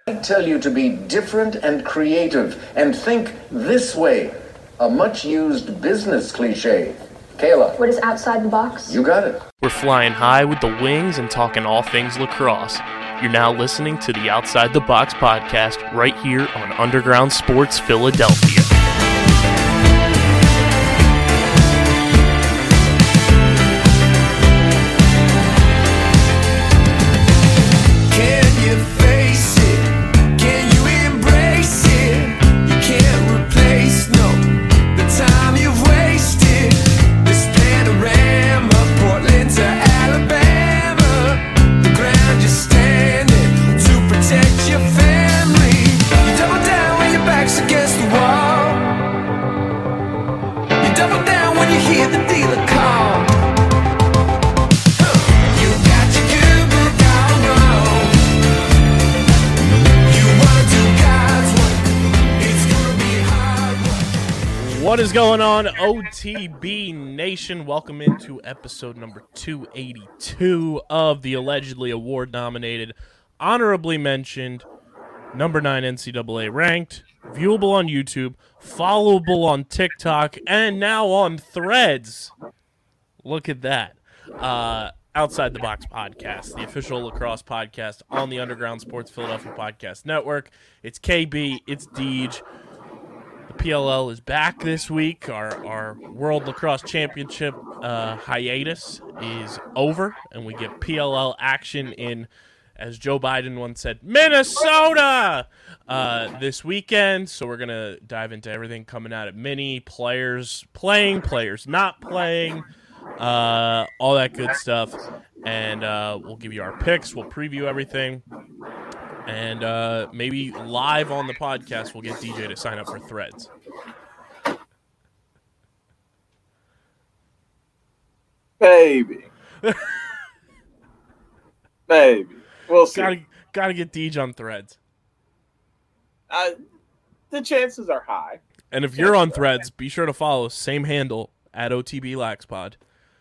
tell you to be different and creative and think this way. A much-used business cliche. Kayla. What is outside the box? You got it. We're flying high with the wings and talking all things lacrosse. You're now listening to the Outside the Box podcast right here on Underground Sports Philadelphia. What is going on, OTB Nation? Welcome into episode number 282 of the allegedly award-nominated, honorably mentioned, number 9 NCAA ranked, viewable on YouTube, followable on TikTok, and now on Threads. Look at that. Outside the Box podcast, the official lacrosse podcast on the Underground Sports Philadelphia Podcast Network. It's KB, it's Deej. PLL is back this week. Our World Lacrosse Championship hiatus is over, and we get PLL action in, as Joe Biden once said, Minnesota this weekend. So we're going to dive into everything coming out at Mini, players playing, players not playing, all that good stuff. And we'll give you our picks. We'll preview everything. And maybe live on the podcast, we'll get DJ to sign up for Threads. Maybe. Maybe. We'll see. Gotta get DJ on Threads. The chances are high. And if you're on Threads, be sure to follow same handle at OTB LaxPod.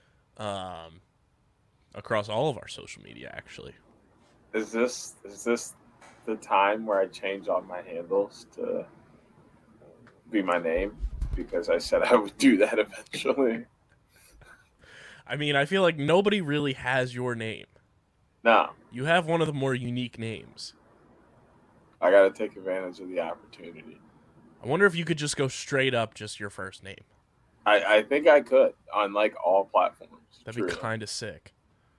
Across all of our social media, actually. Is this the time where I change all my handles to be my name? Because I said I would do that eventually. I mean, I feel like nobody really has your name. No. You have one of the more unique names. I got to take advantage of the opportunity. I wonder if you could just go straight up just your first name. I think I could on like all platforms. That'd be kind of sick.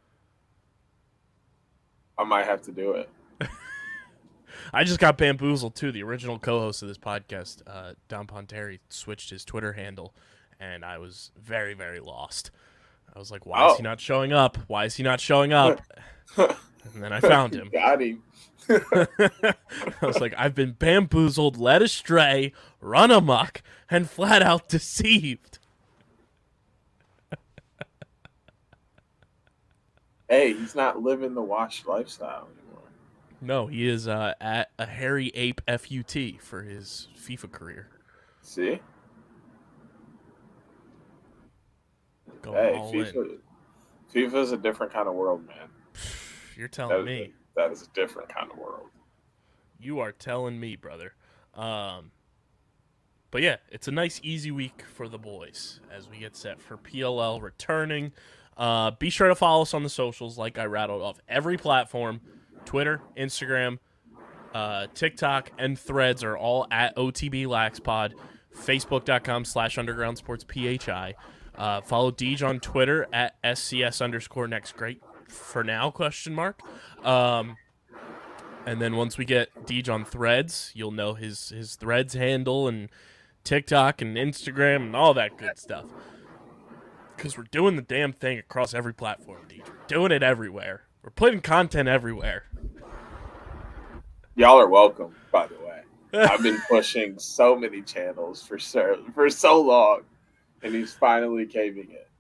I might have to do it. I just got bamboozled, too. The original co-host of this podcast, Don Ponteri, switched his Twitter handle, and I was very, very lost. I was like, why is he not showing up? Why is he not showing up? And then I found him. Got him. I was like, I've been bamboozled, led astray, run amok, and flat out deceived. Hey, he's not living the washed lifestyle anymore. No, he is at a Hairy Ape FUT for his FIFA career. See? FIFA's a different kind of world, man. You're telling me. That is a different kind of world. You are telling me, brother. But yeah, it's a nice, easy week for the boys as we get set for PLL returning. Be sure to follow us on the socials like I rattled off. Every platform, Twitter, Instagram, TikTok, and Threads are all at OTB LaxPod. Facebook.com/UndergroundSportsPHI. Follow Deej on Twitter at SCS_next great for now, ? And then once we get Deej on Threads, you'll know his Threads handle and TikTok and Instagram and all that good stuff. Because we're doing the damn thing across every platform, Deej. We're doing it everywhere. We're putting content everywhere. Y'all are welcome, by the way. I've been pushing so many channels for so long, and he's finally caving it.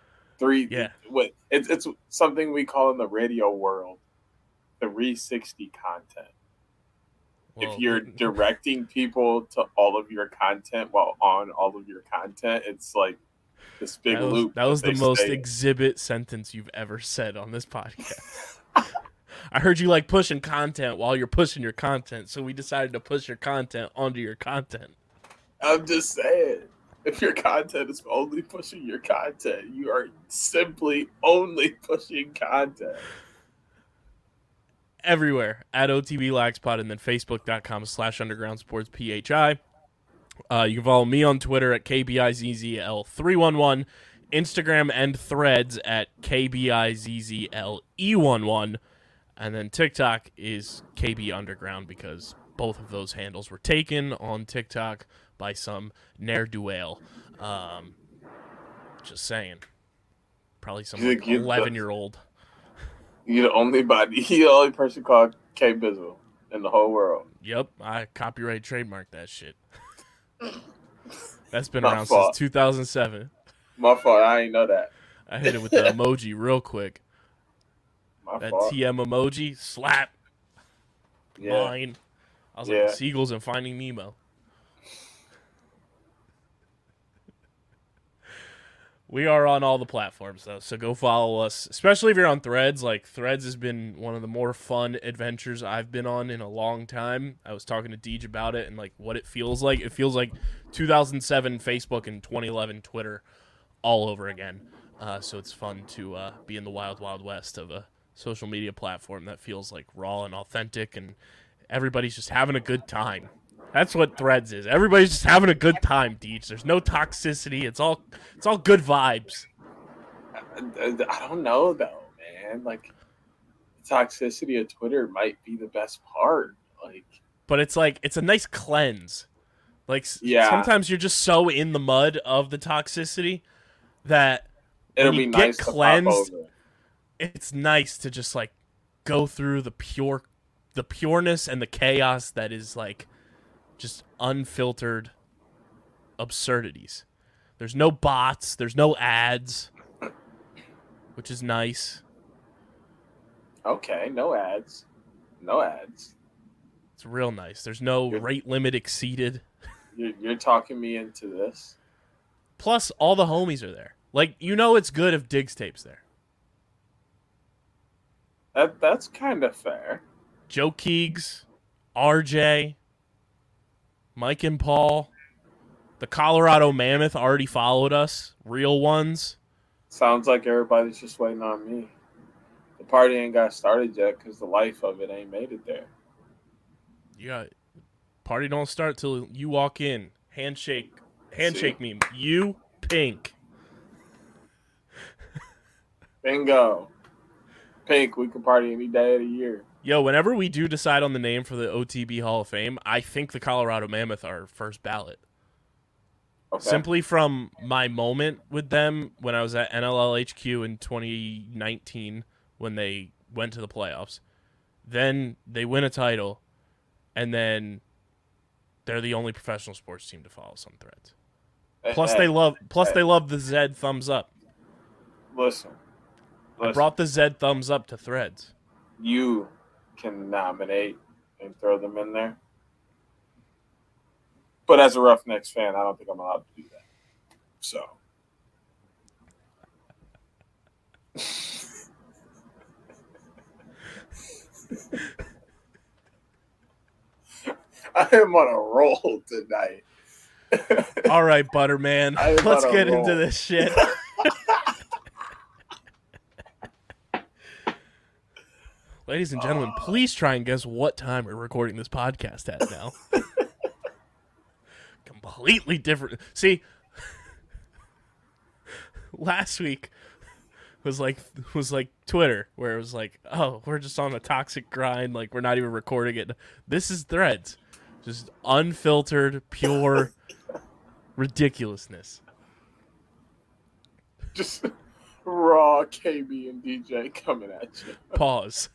It's something we call in the radio world the 360 content. Well, if you're directing people to all of your content while on all of your content, it's like this big loop. That was the most exhibit sentence you've ever said on this podcast. I heard you like pushing content while you're pushing your content, so we decided to push your content onto your content. I'm just saying, if your content is only pushing your content, you are simply only pushing content. Everywhere at OTB Laxpod, and then Facebook.com/UndergroundSportsPHI. You can follow me on Twitter at KBIZZL311, Instagram and Threads at KBIZZLE11, and then TikTok is KB Underground because both of those handles were taken on TikTok by some ne'er-do-well. Just saying. Probably some 11-year-old. You're the only person called K Bizzle in the whole world. Yep, I copyright trademarked that shit. That's been around since 2007. My fault. I ain't know that. I hit it with the emoji real quick. My fault. TM emoji, slap. Yeah. Mine. I was like the seagulls in Finding Nemo. We are on all the platforms, though, so go follow us, especially if you're on Threads. Like, Threads has been one of the more fun adventures I've been on in a long time. I was talking to Deej about it and, like, what it feels like. It feels like 2007 Facebook and 2011 Twitter all over again. So it's fun to be in the wild, wild west of a social media platform that feels, like, raw and authentic, and everybody's just having a good time. That's what Threads is. Everybody's just having a good time, Deej. There's no toxicity. It's all good vibes. I don't know though, man. Like, the toxicity of Twitter might be the best part. Like, but it's like it's a nice cleanse. Like, sometimes you're just so in the mud of the toxicity that it'll when you be get nice cleansed, to pop over. It's nice to just like go through the pureness and the chaos that is like just unfiltered absurdities. There's no bots. There's no ads, which is nice. Okay, no ads. No ads. It's real nice. There's no rate limit exceeded. You're talking me into this. Plus, all the homies are there. Like, you know it's good if Diggs Tape's there. That's kind of fair. Joe Keegs, RJ, Mike and Paul, the Colorado Mammoth already followed us. Real ones. Sounds like everybody's just waiting on me. The party ain't got started yet because the life of it ain't made it there. Yeah, party don't start till you walk in. Handshake meme. You pink. Bingo. Pink, we can party any day of the year. Yo, whenever we do decide on the name for the OTB Hall of Fame, I think the Colorado Mammoth are first ballot. Okay. Simply from my moment with them when I was at NLLHQ in 2019 when they went to the playoffs. Then they win a title, and then they're the only professional sports team to follow some Threads. Plus they love the Zed thumbs up. Listen. I brought the Zed thumbs up to Threads. You can nominate and throw them in there. But as a Roughnecks fan, I don't think I'm allowed to do that. So. I am on a roll tonight. All right, Butterman. Let's get into this shit. Ladies and gentlemen, please try and guess what time we're recording this podcast at now. Completely different. See, last week was like Twitter, where it was like, oh, we're just on a toxic grind, like we're not even recording it. This is Threads. Just unfiltered, pure ridiculousness. Just raw KB and DJ coming at you. Pause.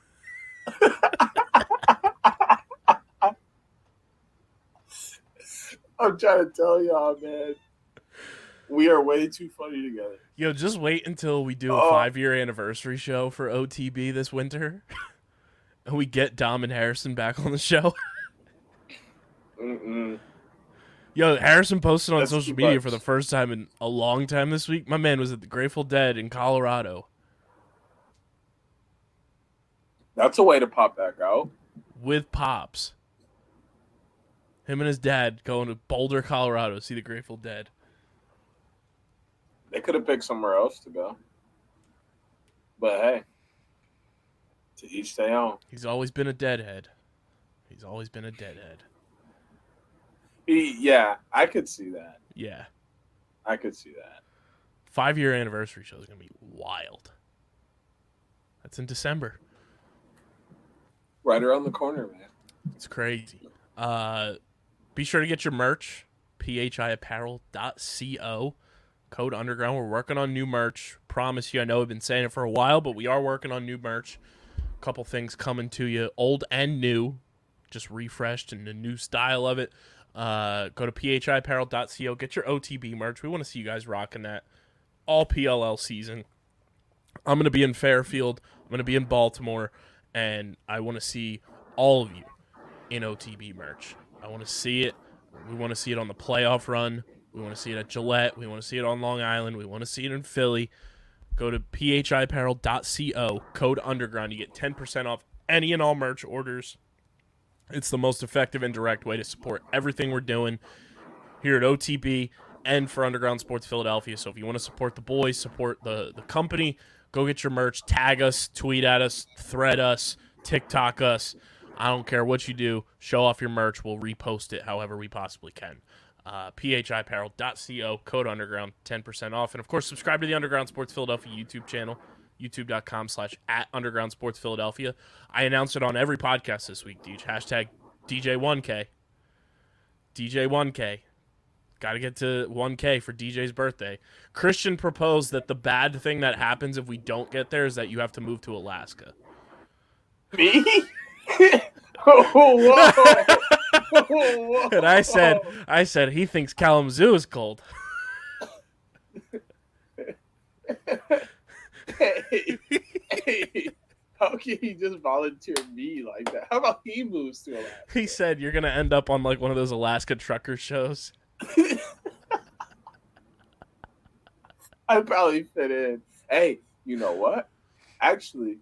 I'm trying to tell y'all, man. We are way too funny together. Yo, just wait until we do a 5-year anniversary show for OTB this winter. And we get Dom and Harrison back on the show. Yo, Harrison posted on social media for the first time in a long time this week. My man was at the Grateful Dead in Colorado. That's a way to pop back out. with Pops. Him and his dad going to Boulder, Colorado to see the Grateful Dead. They could have picked somewhere else to go. But hey, to each their own. He's always been a deadhead. Yeah, I could see that. Yeah. I could see that. 5-year anniversary show is going to be wild. That's in December. Right around the corner, man. It's crazy. Be sure to get your merch, phiapparel.co, code underground. We're working on new merch. Promise you, I know I've been saying it for a while, but we are working on new merch. A couple things coming to you, old and new, just refreshed and a new style of it. Go to phiapparel.co, get your OTB merch. We want to see you guys rocking that all PLL season. I'm going to be in Fairfield. I'm going to be in Baltimore, and I want to see all of you in OTB merch. I want to see it. We want to see it on the playoff run. We want to see it at Gillette. We want to see it on Long Island. We want to see it in Philly. Go to phiapparel.co, code underground. You get 10% off any and all merch orders. It's the most effective and direct way to support everything we're doing here at OTB and for Underground Sports Philadelphia. So if you want to support the boys, support the company, go get your merch, tag us, tweet at us, thread us, TikTok us. I don't care what you do. Show off your merch. We'll repost it however we possibly can. phiapparel.co, code underground, 10% off. And, of course, subscribe to the Underground Sports Philadelphia YouTube channel, youtube.com/@Underground Sports Philadelphia. I announced it on every podcast this week, Deej. Hashtag DJ1K. DJ1K. Got to get to 1K for DJ's birthday. Christian proposed that the bad thing that happens if we don't get there is that you have to move to Alaska. Me? Whoa. Whoa. And I said he thinks Kalamazoo is cold. Hey, how can he just volunteer me like that? How about he moves to Alaska? He said you're going to end up on like one of those Alaska trucker shows. I'd probably fit in. Hey, you know what? Actually,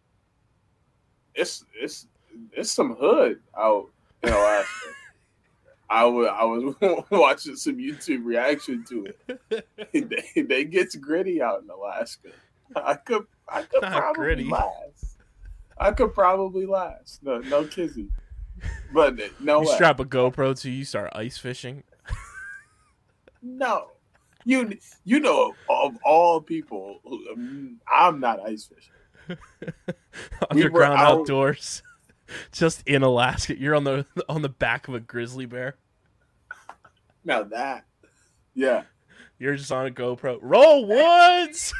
it's some hood out in Alaska. I was watching some YouTube reaction to it. They gets gritty out in Alaska. I could probably gritty. last. I could probably last. No kizzy. But no You way. strap a GoPro to you, start ice fishing. No. You know, of all people, I'm not ice fishing. Underground outdoors. Just in Alaska. You're on the back of a grizzly bear. Now that. Yeah. You're just on a GoPro. Roll Woods!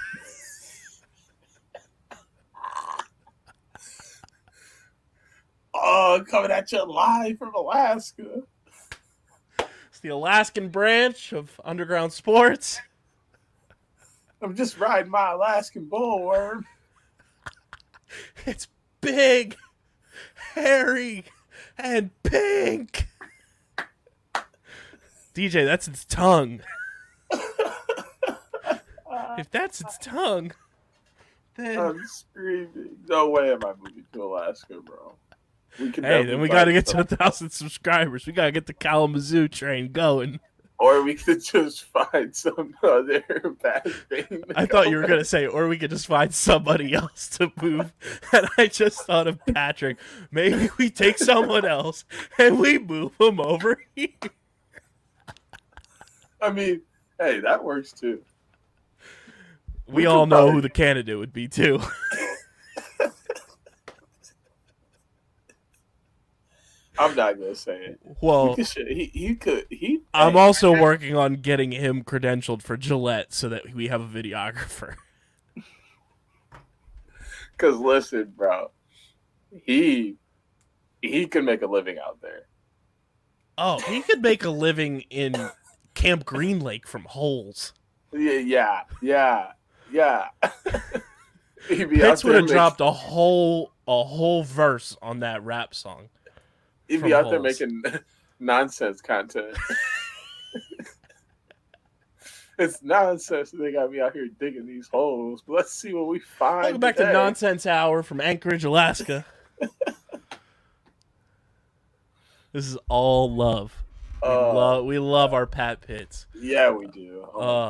Oh, coming at you live from Alaska. It's the Alaskan branch of Underground Sports. I'm just riding my Alaskan bullworm. It's big, hairy, and pink. DJ, that's its tongue. If that's its tongue, then... I'm screaming. No way am I moving to Alaska, bro. Hey, then we got to get to 1,000 subscribers. We got to get the Kalamazoo train going. Or we could just find some other bad thing. I thought you were going to say, or we could just find somebody else to move. And I just thought of Patrick. Maybe we take someone else and we move them over here. I mean, hey, that works too. We all know who the candidate would be, too. I'm not gonna say it. Well, he could. I'm also working on getting him credentialed for Gillette so that we have a videographer. Because listen, bro, he could make a living out there. Oh, he could make a living in Camp Green Lake from holes. Yeah. Pitts would have dropped a whole verse on that rap song. He'd be out there making nonsense content. It's nonsense. They got me out here digging these holes. But let's see what we find. Welcome back to Nonsense Hour from Anchorage, Alaska. This is all love. We love our Pat Pitts. Yeah, we do.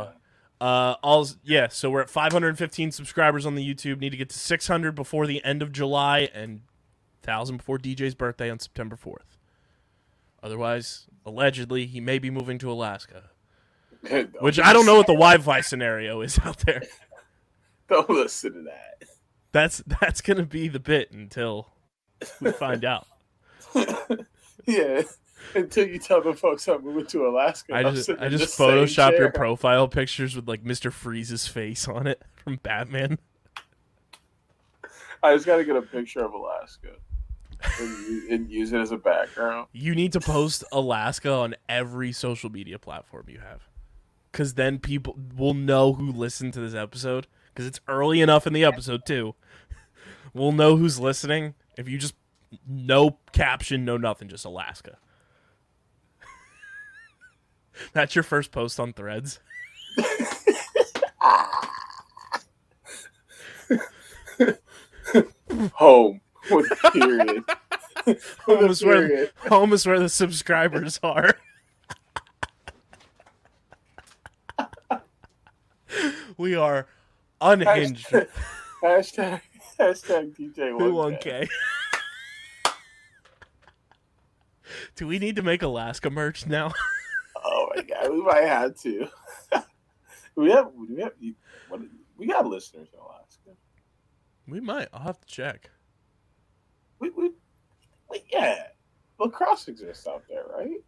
So we're at 515 subscribers on the YouTube. Need to get to 600 before the end of July and 1,000 before DJ's birthday on September 4th. Otherwise, allegedly, he may be moving to Alaska. Which I don't know what the Wi-Fi scenario is out there. Don't listen to that. That's gonna be the bit until we find out. Yeah, until you tell the folks I'm moving to Alaska. I just Photoshop your profile pictures with like Mr. Freeze's face on it from Batman. I just gotta get a picture of Alaska and use it as a background. You need to post Alaska on every social media platform you have. Because then people will know who listened to this episode. Because it's early enough in the episode, too. We'll know who's listening. If you just, no caption, no nothing, just Alaska. That's your first post on Threads. Home. With a period. Home is where the subscribers are. We are unhinged. Hashtag DJ 1K. Do we need to make Alaska merch now? Oh my god, we might have to. we got listeners in Alaska. We might. I'll have to check. Yeah. Lacrosse exists out there, right?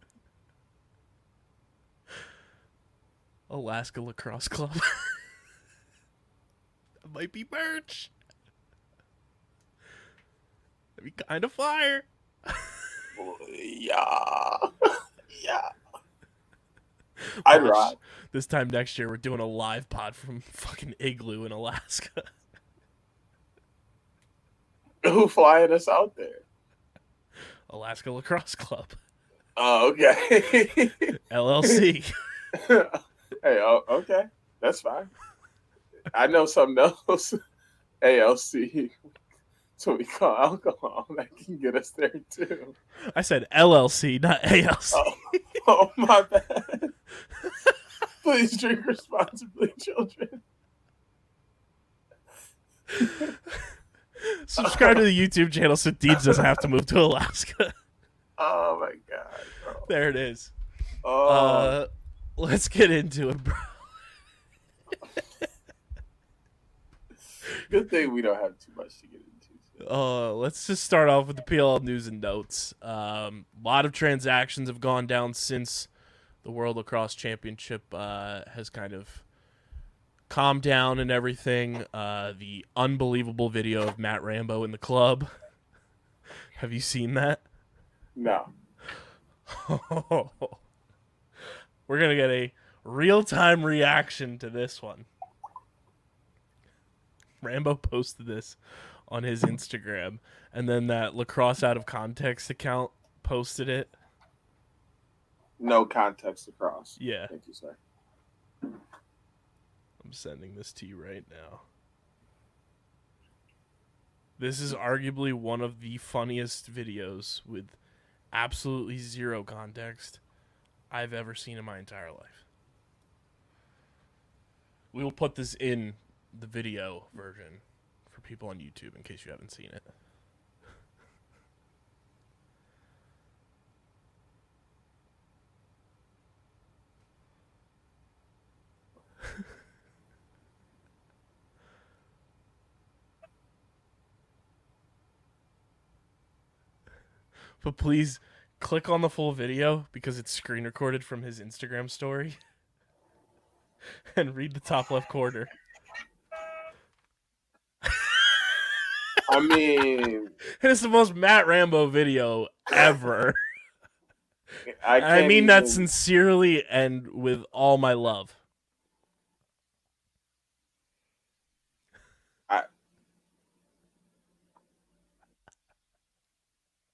Alaska Lacrosse Club. That might be merch. That'd be kind of fire. Yeah. Yeah. I'd ride. This time next year, we're doing a live pod from fucking Igloo in Alaska. Who flying us out there? Alaska Lacrosse Club. Oh, okay. LLC. Hey, okay. That's fine. I know something else. ALC. That's what we call alcohol. That can get us there, too. I said LLC, not ALC. Oh my bad. Please drink responsibly, children. Subscribe to the YouTube channel so Deeds doesn't have to move to Alaska. Oh my god, bro. There it is. Oh. Let's get into it, bro. Good thing we don't have too much to get into. Let's just start off with the PLL news and notes. A lot of transactions have gone down since the World Lacrosse Championship has kind of calmed down and everything. The unbelievable video of Matt Rambo in the club. Have you seen that? No. We're going to get a real-time reaction to this one. Rambo posted this on his Instagram, and then that Lacrosse Out of Context account posted it. No context across. Yeah. Thank you, sir. I'm sending this to you right now. This is arguably one of the funniest videos with absolutely zero context I've ever seen in my entire life. We will put this in the video version for people on YouTube in case you haven't seen it. But please click on the full video because it's screen recorded from his Instagram story. And read the top left corner. I mean, it's the most Matt Rambo video ever. I mean that sincerely and with all my love.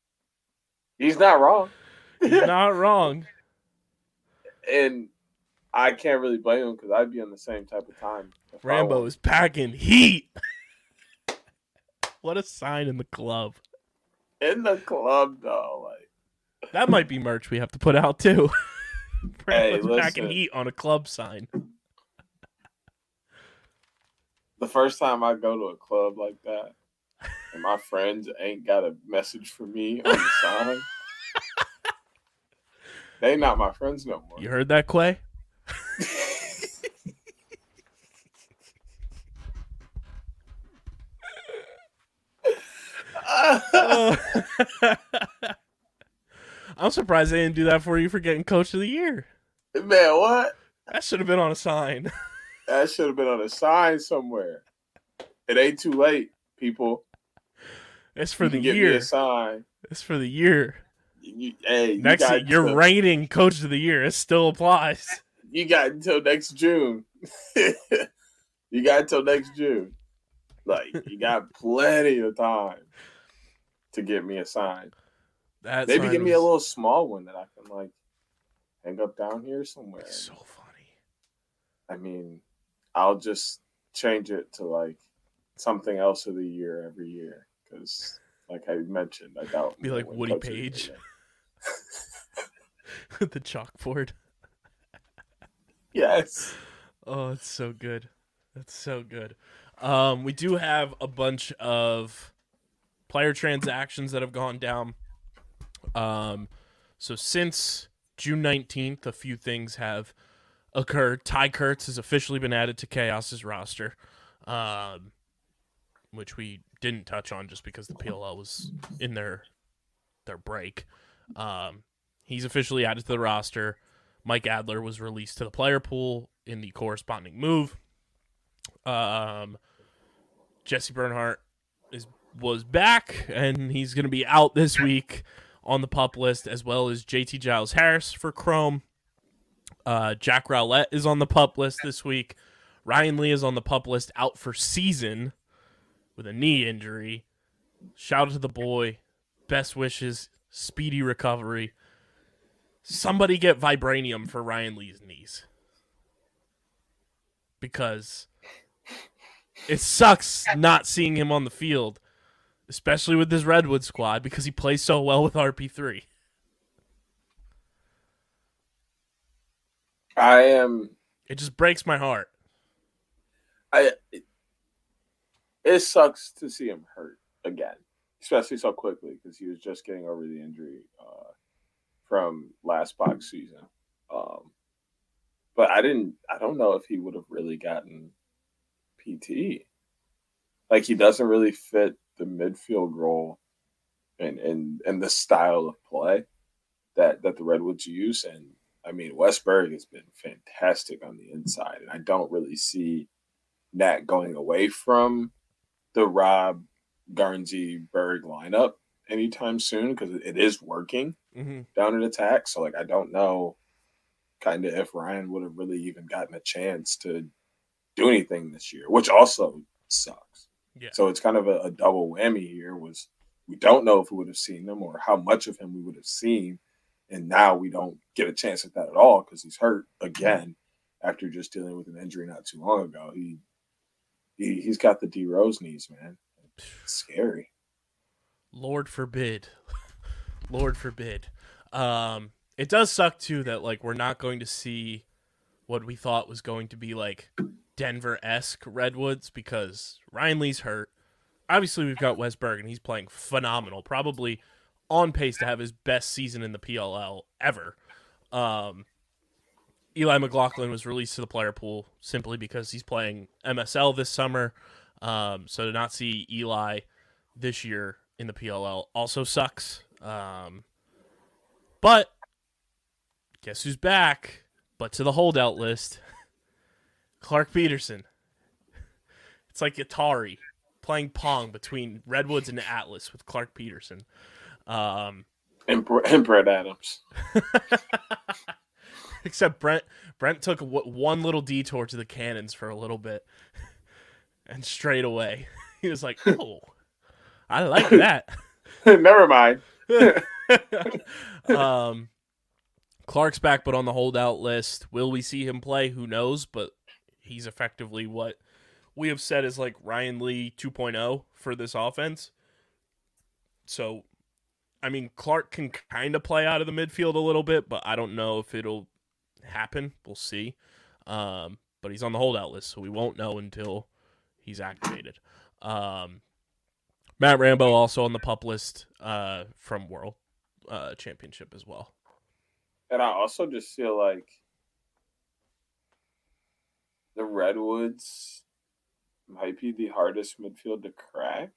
He's not wrong. He's not wrong. And I can't really blame him because I'd be on the same type of time. Rambo is packing heat. What a sign in the club. In the club, though, like that might be merch we have to put out too. Hey, packing heat on a club sign. The first time I go to a club like that, and my friends ain't got a message for me on the sign, they not my friends no more. You heard that, Quay? I'm surprised they didn't do that for you for getting Coach of the Year. Man, what? That should have been on a sign. That should have been on a sign somewhere. It ain't too late, people. It's for the year. Give me a sign. It's for the year. You're reigning Coach of the Year. It still applies. You got until next June. You got until next June. Like, you got plenty of time to get me a sign. Maybe give me a little small one that I can, like, hang up down here somewhere. So funny. I mean, I'll just change it to, like, something else of the year every year. Because, like I mentioned, I doubt. Be like Woody Page. With the chalkboard. Yes. Oh, it's so good. That's so good. We do have a bunch of player transactions that have gone down. So since June 19th, a few things have occurred. Ty Kurtz has officially been added to Chaos's roster, which we didn't touch on just because the PLL was in their break. He's officially added to the roster. Mike Adler was released to the player pool in the corresponding move. Jesse Bernhardt was back, and he's going to be out this week on the PUP list, as well as JT Giles Harris for Chrome. Jack Rowlett is on the PUP list this week. Ryan Lee is on the PUP list, out for season with a knee injury. Shout out to the boy. Best wishes. Speedy recovery. Somebody get vibranium for Ryan Lee's knees. Because it sucks not seeing him on the field, especially with this Redwood squad, because he plays so well with RP3. It just breaks my heart. It sucks to see him hurt again, especially so quickly, because he was just getting over the injury from last box season. But I don't know if he would have really gotten PT. Like, he doesn't really fit the midfield role and the style of play that the Redwoods use. And I mean, Westberg has been fantastic on the inside, and I don't really see Nat going away from the Rob, Garnsey, Berg lineup anytime soon, because it is working down in attack. So, like, I don't know kind of if Ryan would have really even gotten a chance to do anything this year, which also sucks. Yeah. So it's kind of a double whammy here. Was we don't know if we would have seen him or how much of him we would have seen, and now we don't get a chance at that at all because he's hurt again after just dealing with an injury not too long ago. He's got the D Rose knees, man. It's scary. Lord forbid. Lord forbid. It does suck too that, like, we're not going to see what we thought was going to be like Denver-esque Redwoods, because Ryan Lee's hurt. Obviously, we've got Wes Bergen. He's playing phenomenal. Probably on pace to have his best season in the PLL ever. Eli McLaughlin was released to the player pool simply because he's playing MSL this summer. So to not see Eli this year in the PLL also sucks. But guess who's back? But to the holdout list, Clark Peterson. It's like Atari playing Pong between Redwoods and Atlas with Clark Peterson. And Brett Adams. Except Brent took one little detour to the cannons for a little bit, and straight away he was like, "Oh, I like that." Never mind. Clark's back, but on the holdout list. Will we see him play? Who knows? But he's effectively what we have said is like Ryan Lee 2.0 for this offense. So, I mean, Clark can kind of play out of the midfield a little bit, but I don't know if it'll happen. We'll see. But he's on the holdout list, so we won't know until he's activated. Matt Rambo also on the pup list from World Championship as well. And I also just feel like the Redwoods might be the hardest midfield to crack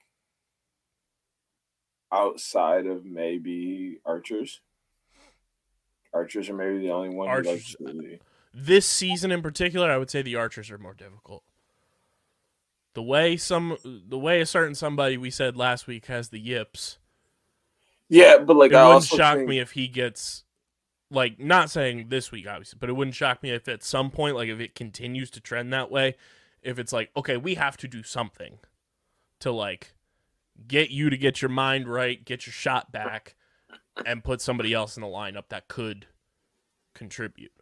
outside of maybe Archers. Archers are maybe the only one who likes this season in particular, I would say the Archers are more difficult. The way a certain somebody we said last week has the yips. Yeah, but like it I wouldn't also shock think... me if he gets, like, not saying this week obviously, but it wouldn't shock me if at some point, like if it continues to trend that way, if it's like, okay, we have to do something to like get you to get your mind right, get your shot back, and put somebody else in the lineup that could contribute.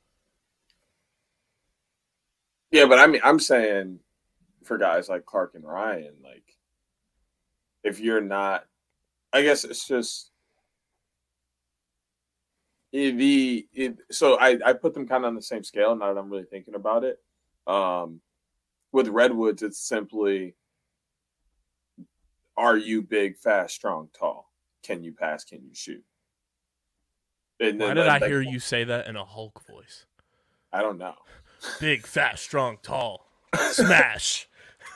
Yeah, but I mean, I'm saying for guys like Clark and Ryan, like, if you're not, I guess it's just so I put them kind of on the same scale now that I'm really thinking about it. With Redwoods, it's simply, are you big, fast, strong, tall? Can you pass? Can you shoot? And why did I hear you say that in a Hulk voice? I don't know. Big, fast, strong, tall. Smash.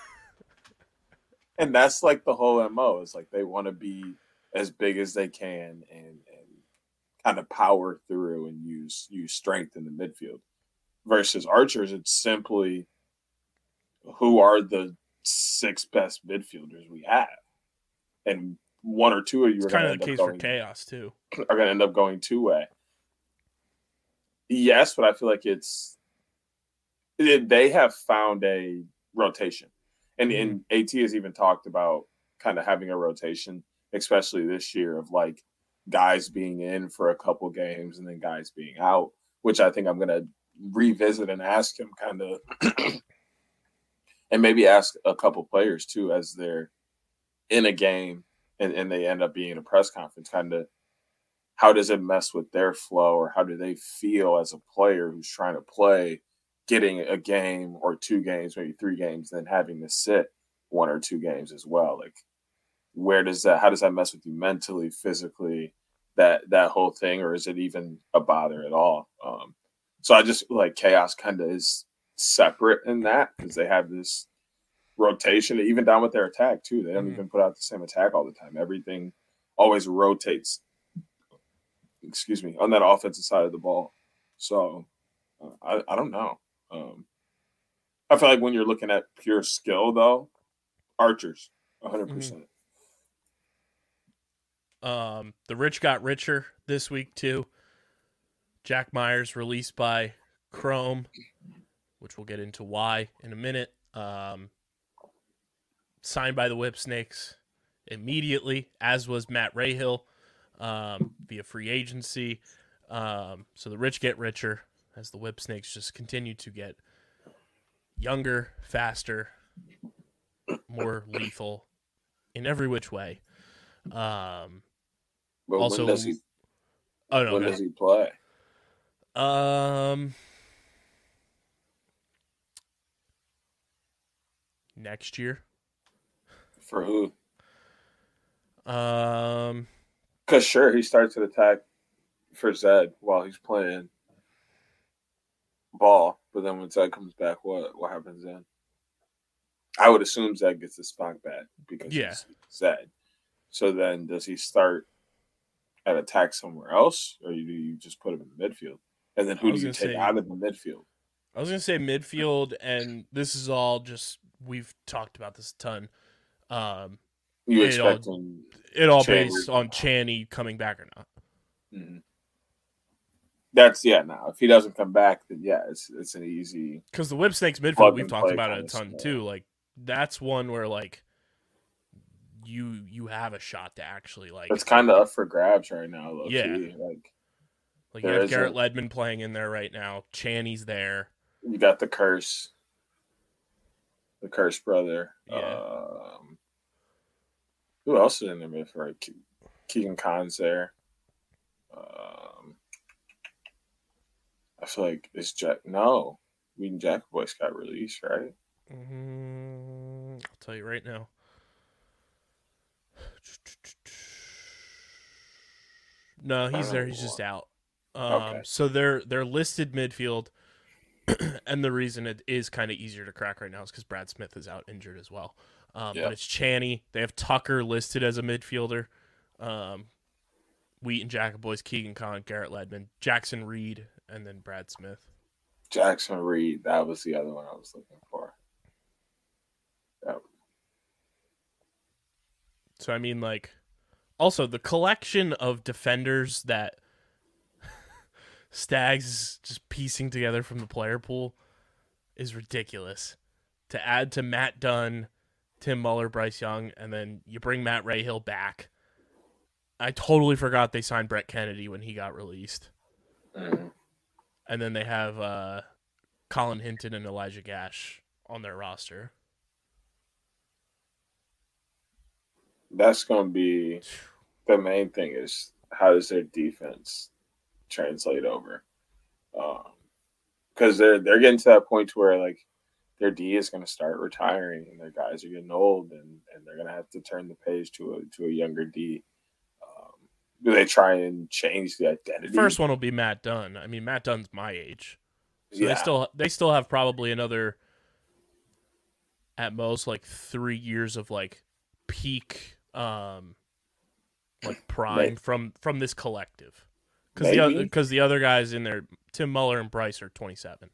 And that's like the whole MO is like they want to be as big as they can and kind of power through and use strength in the midfield. Versus Archers, it's simply who are the 6 best midfielders we have. And one or two of you it's are going to end up going. It's kind of the case for Chaos too. Are going to end up going 2-way. Yes, but I feel like they have found a rotation. And AT has even talked about kind of having a rotation, especially this year, of like guys being in for a couple games and then guys being out, which I think I'm going to revisit and ask him kind of and maybe ask a couple players too as they're in a game and they end up being in a press conference, kind of how does it mess with their flow, or how do they feel as a player who's trying to play, getting a game or 2 games, maybe 3 games, then having to sit 1 or 2 games as well. Like, how does that mess with you mentally, physically, that whole thing, or is it even a bother at all? So I just like Chaos kind of is separate in that because they have this rotation, even down with their attack too. They don't even put out the same attack all the time. Everything always rotates, on that offensive side of the ball. So I don't know. I feel like when you're looking at pure skill, though, Archers, 100%. The rich got richer this week, too. Jack Myers released by Chrome, which we'll get into why in a minute. Signed by the Whipsnakes immediately, as was Matt Rahill via free agency. So the rich get richer as the Whipsnakes just continue to get younger, faster, more lethal in every which way. But also, when does he play? Next year. For who? Because sure, he starts an attack for Zed while he's playing ball, but then when Zed comes back, what happens then? I would assume Zed gets the spot back because he's Zed. So then, does he start at attack somewhere else, or do you just put him in the midfield? And then who do you take out of the midfield? I was going to say midfield, and this is all just, we've talked about this a ton. You expect it all based on Channy coming back or not. Mm-hmm. That's now. If he doesn't come back, then it's an easy. Because the Whipsnakes midfield, we've talked about it a ton too. Like that's one where like you have a shot to actually like. It's kind of up for grabs right now. Low key. Like Like, you have Garrett Ledman playing in there right now. Channy's there. You got the Curse brother. Yeah. Who else is in there for Keegan Khan's there? I feel like it's Jack. No, Jack Boyce got released, right? I'll tell you right now. No, he's there. He's just out. Okay. So they're listed midfield, and the reason it is kind of easier to crack right now is because Brad Smith is out injured as well. But it's Channy. They have Tucker listed as a midfielder. Wheaton, Jack Boyce, Keegan Khan, Garrett Ledman, Jackson Reed, and then Brad Smith. Jackson Reed, that was the other one I was looking for. Yep. So, I mean, like, also the collection of defenders that Stags is just piecing together from the player pool is ridiculous. To add to Matt Dunn, Tim Muller, Bryce Young, and then you bring Matt Rahill back. I totally forgot they signed Brett Kennedy when he got released. Mm-hmm. And then they have Colin Hinton and Elijah Gash on their roster. That's going to be the main thing is how does their defense translate over? Because they're getting to that point where, like, their D is going to start retiring and their guys are getting old and they're going to have to turn the page to a younger D. Do they try and change the identity? The first one will be Matt Dunn. I mean, Matt Dunn's my age. So they still have probably another, at most, like 3 years of like peak like prime from this collective. Because the other guys in there, Tim Muller and Bryce, are 27.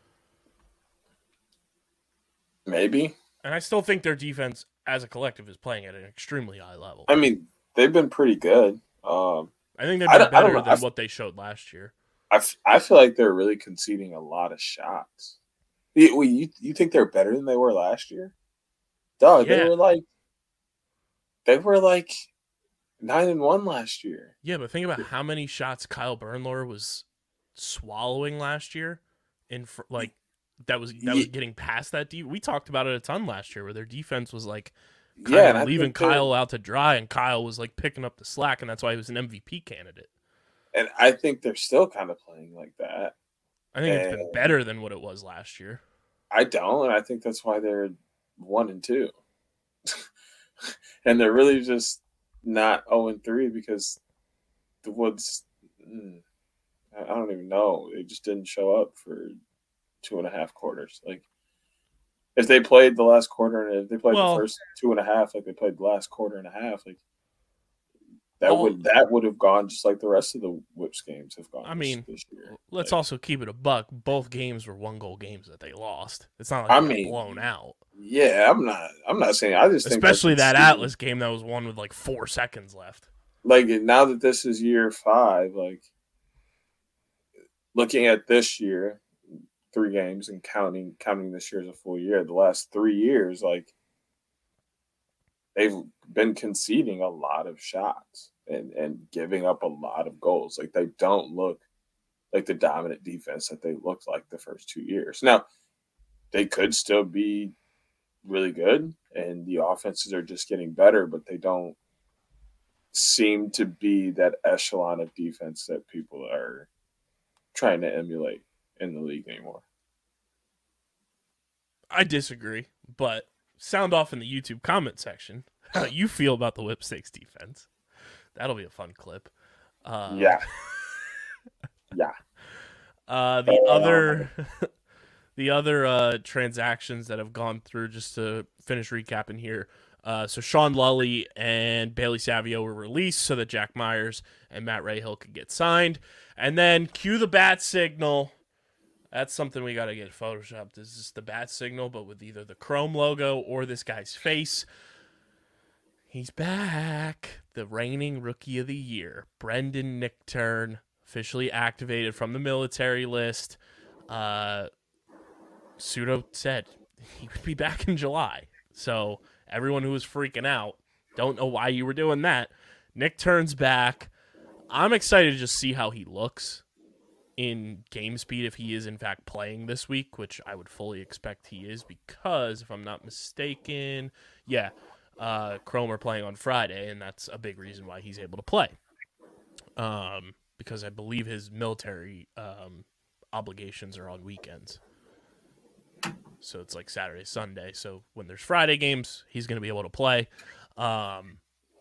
Maybe. And I still think their defense as a collective is playing at an extremely high level. I mean, they've been pretty good. I think they've been better than what they showed last year. I feel like they're really conceding a lot of shots. You think they're better than they were last year? Dog, yeah. They were like 9-1 last year. Yeah, but think about how many shots Kyle Bernlohr was swallowing last year, that was getting past that deep. We talked about it a ton last year, where their defense was like kind of leaving Kyle out to dry, and Kyle was like picking up the slack, and that's why he was an MVP candidate. And I think they're still kind of playing like that. I think it's been better than what it was last year. I don't, and I think that's why they're 1-2. And they're really just not 0-3 because the Woods, I don't even know. They just didn't show up for 2.5 quarters. Like, if they played the last quarter and if they played the first 2.5 like they played the last quarter and a half, like that would have gone just like the rest of the Whips games have gone. I mean, this year. Let's also keep it a buck. Both games were 1-goal games that they lost. It's not like they got blown out. Yeah, I'm not saying. I just think especially that Atlas game that was won with like 4 seconds left. Like, now that this is year 5, like, looking at this year, 3 games and counting this year as a full year, the last 3 years, like, they've been conceding a lot of shots and giving up a lot of goals. Like, they don't look like the dominant defense that they looked like the first 2 years. Now, they could still be really good, and the offenses are just getting better, but they don't seem to be that echelon of defense that people are trying to emulate in the league anymore. I disagree, but sound off in the YouTube comment section how you feel about the Whip Stakes defense. That'll be a fun clip. Yeah. The other transactions that have gone through, just to finish recapping here. So Sean Lully and Bailey Savio were released so that Jack Myers and Matt Rahill could get signed. And then cue the bat signal. That's something we got to get photoshopped. This is the bat signal, but with either the Chrome logo or this guy's face. He's back. The reigning Rookie of the Year, Brendan Nichtern, officially activated from the military list. Sudo said he would be back in July. So everyone who was freaking out, don't know why you were doing that. Nichtern's back. I'm excited to just see how he looks. in game speed if he is in fact playing this week, which I would fully expect he is because, if I'm not mistaken, Chrome are playing on Friday, and that's a big reason why he's able to play. Because I believe his military obligations are on weekends. So it's like Saturday, Sunday. So when there's Friday games, he's going to be able to play. I'm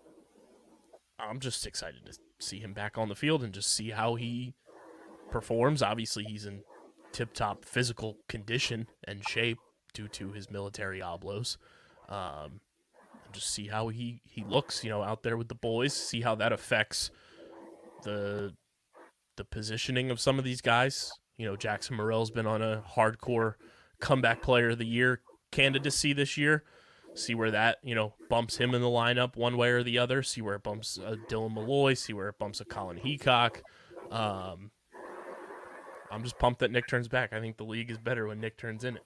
just excited to see him back on the field and just see how he performs. Obviously, he's in tip-top physical condition and shape due to his military oblos. Just see how he looks, out there with the boys. See how that affects the positioning of some of these guys. Jackson Morrell's been on a hardcore comeback player of the year candidacy this year. See where that, bumps him in the lineup one way or the other. See where it bumps Dylan Malloy. See where it bumps a Colin Heacock. I'm just pumped that Nick Turn's back. I think the league is better when Nick Turn's in it.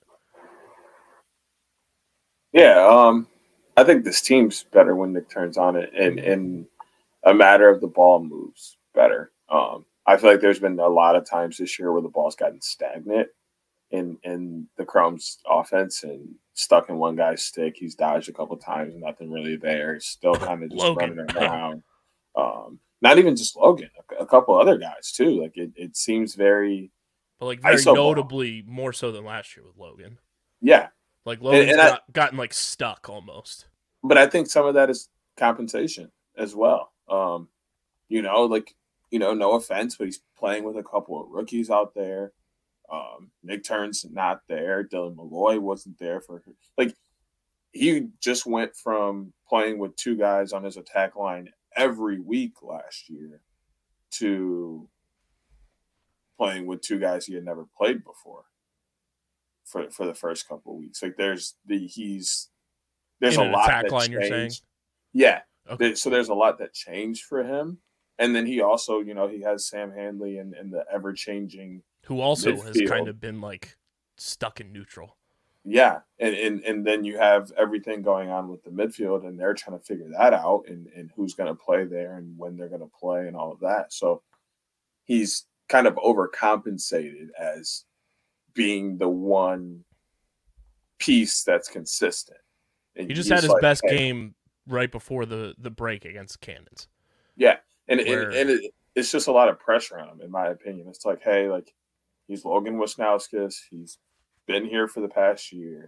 Yeah, I think this team's better when Nick Turn's on it, and a matter of the ball moves better. I feel like there's been a lot of times this year where the ball's gotten stagnant in the Chrome's offense and stuck in one guy's stick. He's dodged a couple times, nothing really there. He's still kind of just running around. Not even just Logan, a couple other guys too. Like it seems very, but like very notably more so than last year with Logan. Yeah, like Logan's gotten like stuck almost. But I think some of that is compensation as well. No offense, but he's playing with a couple of rookies out there. Nick Turn's not there. Dylan Malloy wasn't there he just went from playing with two guys on his attack line every week last year to playing with two guys he had never played before for the first couple of weeks. Like there's a lot that line, changed. You're saying? Yeah. Okay. So there's a lot that changed for him. And then he also, he has Sam Handley and the ever-changing who also midfield. Has kind of been like stuck in neutral. Yeah. And then you have everything going on with the midfield, and they're trying to figure that out and who's going to play there and when they're going to play and all of that. So he's kind of overcompensated as being the one piece that's consistent. And he just had his best game right before the break against Cannons. Yeah. And it's just a lot of pressure on him, in my opinion. It's like, hey, he's Logan Wisnauskas. He's been here for the past year.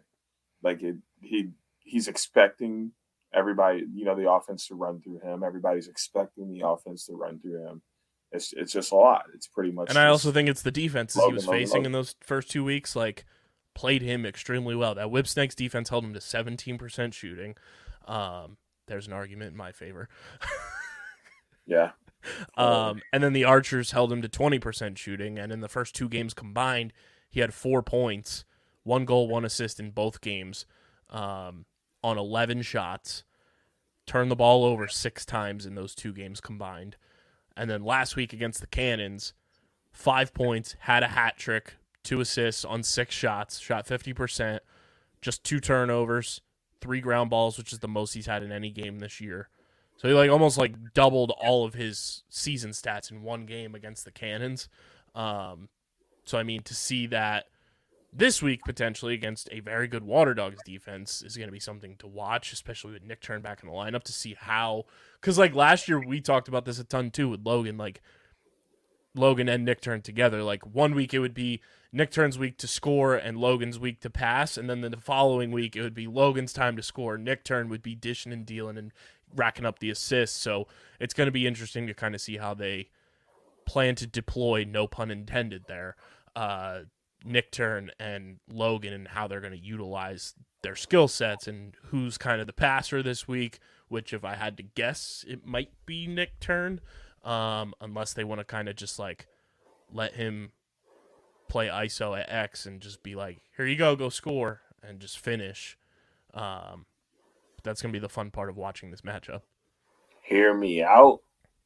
He's expecting everybody, the offense to run through him. Everybody's expecting the offense to run through him. It's just a lot. It's pretty much. And I also think it's the defenses he was facing in those first 2 weeks, played him extremely well. That Whip Snakes defense held him to 17% shooting. There's an argument in my favor. Yeah. And then the Archers held him to 20% shooting, and in the first two games combined, he had 4 points, 1 goal, 1 assist in both games, on 11 shots, turned the ball over 6 times in those 2 games combined. And then last week against the Cannons, 5 points, had a hat trick, 2 assists on 6 shots, shot 50%, just 2 turnovers, 3 ground balls, which is the most he's had in any game this year. So he almost doubled all of his season stats in one game against the Cannons. So I mean, to see that this week potentially against a very good Water Dogs defense is going to be something to watch, especially with Nick Turn back in the lineup, to see how, because last year we talked about this a ton too with Logan, Logan and Nick Turn together. 1 week it would be Nick Turn's week to score and Logan's week to pass, and then the following week it would be Logan's time to score. Nick Turn would be dishing and dealing and racking up the assists. So it's going to be interesting to kind of see how they plan to deploy, no pun intended there, Nick Turn and Logan, and how they're going to utilize their skill sets and who's kind of the passer this week, which if I had to guess, it might be Nick Turn, unless they want to kind of just let him play ISO at X and just be here you go score, and just finish. That's going to be the fun part of watching this matchup. Hear me out.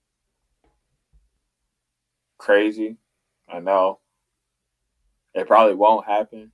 Crazy. I know. It probably won't happen.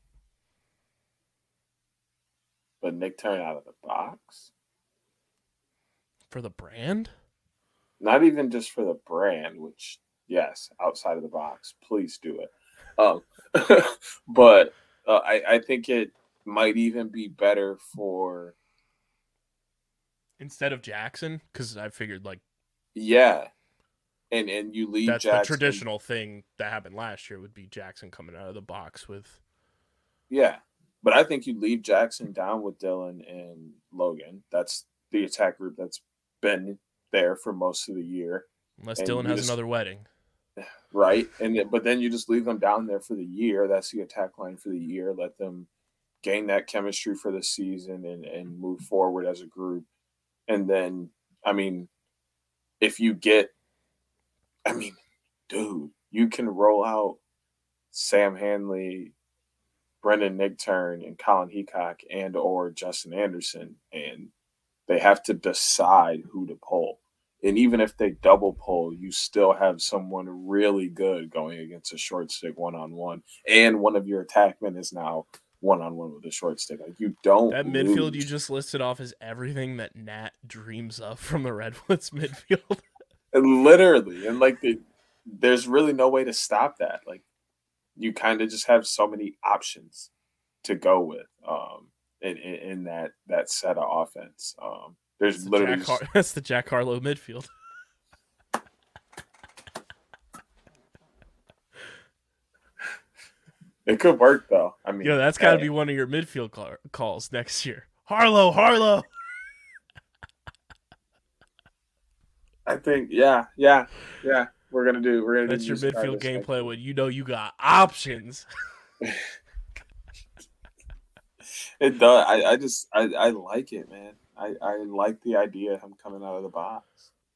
But Nick Turn out of the box. For the brand? Not even just for the brand, which Yes, outside of the box. Please do it. Um, but I think it might even be better for Instead of Jackson, because I figured like yeah, and you leave that's Jackson. the traditional thing that happened last year would be Jackson coming out of the box with. Yeah, but I think you leave Jackson down with Dylan and Logan. That's the attack group that's been there for most of the year. Unless And Dylan has another wedding. Right, but then you just leave them down there for the year. That's the attack line for the year. Let them gain that chemistry for the season and move forward as a group. And then, I mean, if you get, I mean, dude, you can roll out Sam Hanley, Brendan Nickturn, and Colin Heacock and or Justin Anderson, and they have to decide who to pull. And even if they double pull, you still have someone really good going against a short stick one-on-one. And one of your attackmen is now one-on-one with a short stick. Like, you don't That lose. midfield you just listed off is everything that Nat dreams of from the Redwoods midfield. Literally. And, like, there's really no way to stop that. Like, you kind of just have so many options to go with in that set of offense. There's literally that's the Jack Harlow midfield. It could work though. I mean, yeah, that's got to be one of your midfield calls next year. Harlow. I think, yeah. We're gonna do. That's your midfield gameplay when you know you got options. It does. I like it, man. I like the idea of him coming out of the box.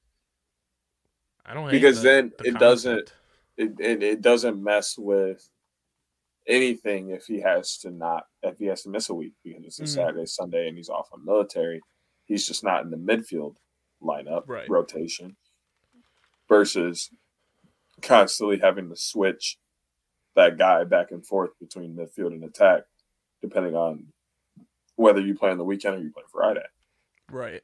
I don't hate because then the it concept. it doesn't mess with anything if he has to miss a week because it's a Saturday, Sunday, and he's off on military. He's just not in the midfield lineup rotation versus constantly having to switch that guy back and forth between midfield and attack, depending on whether you play on the weekend or you play Friday. Right.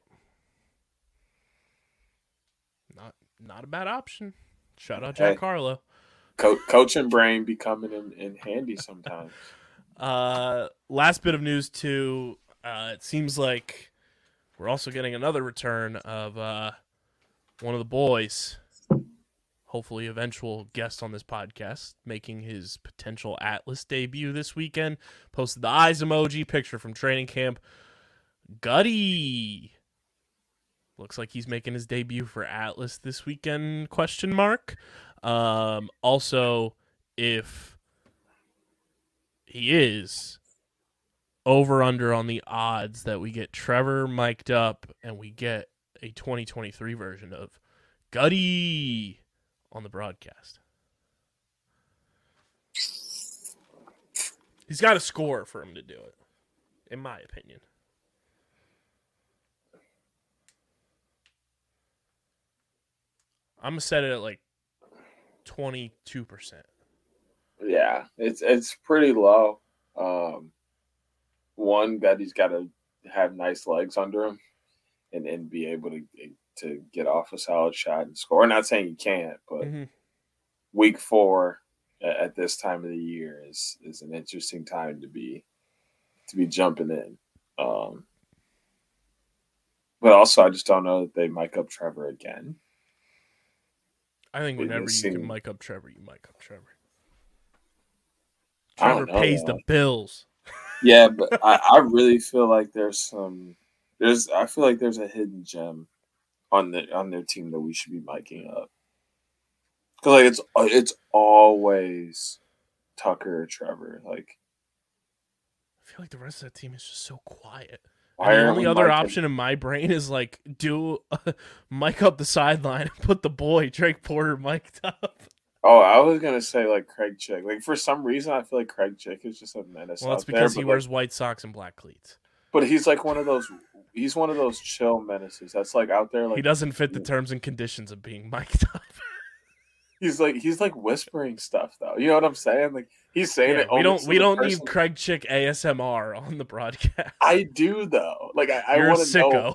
Not a bad option. Shout out Jack Harlow. Coach and brain be coming in handy sometimes. Last bit of news too. It seems like we're also getting another return of one of the boys, hopefully eventual guest on this podcast, making his potential Atlas debut this weekend. Posted the eyes emoji picture from training camp. Gutty looks like he's making his debut for Atlas this weekend, ? Also, if he is, over under on the odds that we get Trevor mic'd up and we get a 2023 version of Gutty on the broadcast. He's got to score for him to do it, in my opinion. I'm going to set it at like 22%. Yeah, it's pretty low. One, that he's got to have nice legs under him and be able to get off a solid shot and score. I'm not saying he can't, but week 4 at this time of the year is an interesting time to be jumping in. But also, I just don't know that they mic up Trevor again. I think whenever you can mic up Trevor, you mic up Trevor. Trevor pays the bills. Yeah, but I really feel like there's a hidden gem on their team that we should be miking up. Because like it's always Tucker or Trevor. Like, I feel like the rest of that team is just so quiet. The only other option in my brain is like do mic up the sideline and put the boy Drake Porter mic'd up. Oh, I was gonna say like Craig Chick. Like for some reason, I feel like Craig Chick is just a menace. Well, that's because he wears white socks and black cleats. But he's like one of those. He's one of those chill menaces. That's like out there. Like he doesn't fit the terms and conditions of being mic'd up. He's like whispering stuff though. You know what I'm saying? Like he's saying it. We don't need Craig Chick ASMR on the broadcast. I do though. Like I want to know.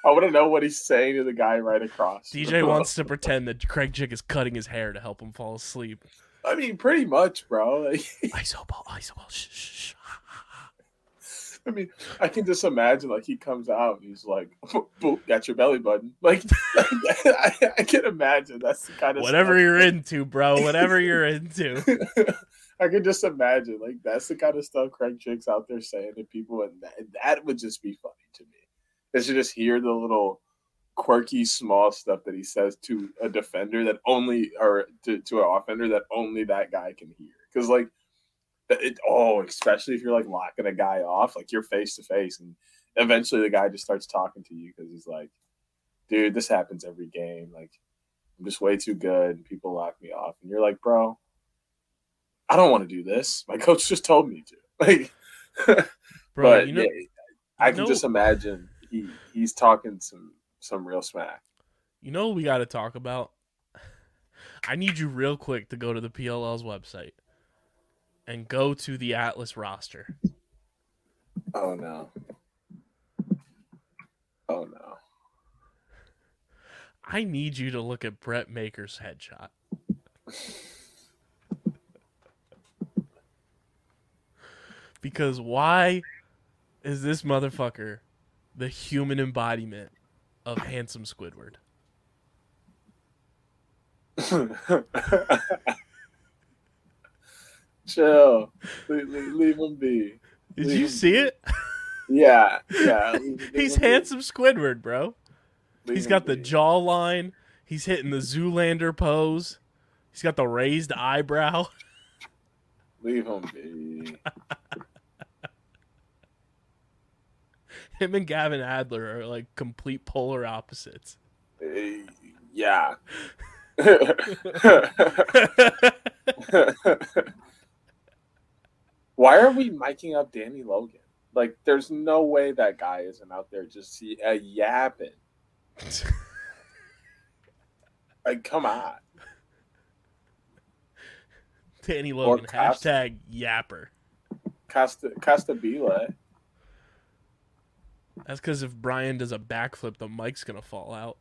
I want to know what he's saying to the guy right across. DJ wants to pretend that Craig Chick is cutting his hair to help him fall asleep. I mean, pretty much, bro. Like, Isoball, shh, shh, shh. I mean, I can just imagine, like, he comes out and he's like, boop, got your belly button. Like, I can imagine that's the kind of whatever stuff. You're into, bro. Whatever you're into. I can just imagine, like, that's the kind of stuff Craig Chick's out there saying to people, and that would just be funny to me. Is to just hear the little quirky, small stuff that he says to a defender that only, or to an offender that only that guy can hear. Because, like, especially if you're like locking a guy off, like you're face to face, and eventually the guy just starts talking to you because he's like, dude, this happens every game. Like, I'm just way too good and people lock me off. And you're like, bro, I don't want to do this. My coach just told me to. Like, bro, but I can just imagine he's talking some real smack. You know what we got to talk about? I need you real quick to go to the PLL's website and go to the Atlas roster. Oh, no. Oh, no. I need you to look at Brett Maker's headshot. Because why is this motherfucker the human embodiment of handsome Squidward? Chill. Leave him be. Did you see it? Yeah. He's handsome Squidward, bro. He's got the jawline. He's hitting the Zoolander pose. He's got the raised eyebrow. Leave him be. Him and Gavin Adler are like complete polar opposites. Yeah. Why are we miking up Danny Logan? Like, there's no way that guy isn't out there just yapping. Like, come on. Danny Logan, hashtag yapper. Castabile. That's because if Brian does a backflip, the mic's going to fall out.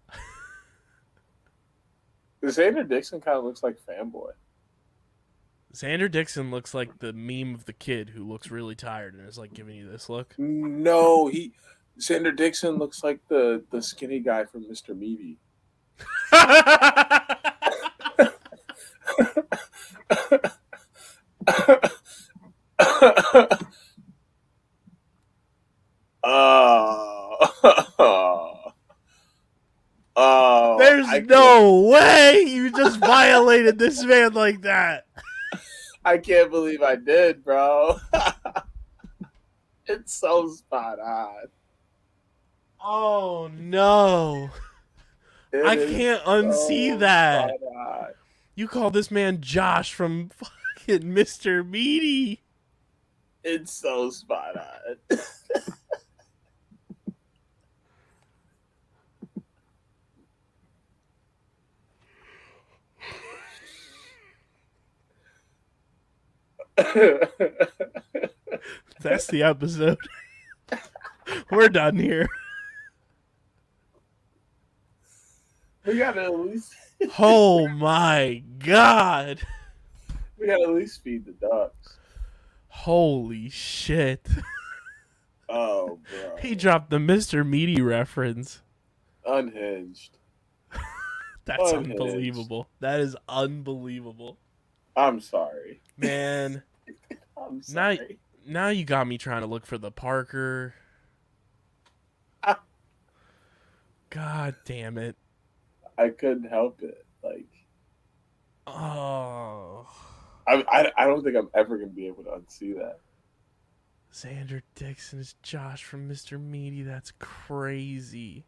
Xander Dixon kind of looks like Fanboy. Xander Dixon looks like the meme of the kid who looks really tired and is like giving you this look. No, Xander Dixon looks like the skinny guy from Mr. Meaty. There's no way you just violated this man like that. I can't believe I did, bro. It's so spot on. Oh, no. I can't unsee that. You call this man Josh from fucking Mr. Meaty. It's so spot on. That's the episode. We're done here. We gotta at least. Oh my god. We gotta at least feed the ducks. Holy shit. Oh, bro. He dropped the Mr. Meaty reference. Unhinged. That's unbelievable. That is unbelievable. I'm sorry. Man. I'm sorry. Now you got me trying to look for the Parker. God damn it. I couldn't help it. Like, oh. I don't think I'm ever going to be able to unsee that. Xander Dixon is Josh from Mr. Meaty. That's crazy.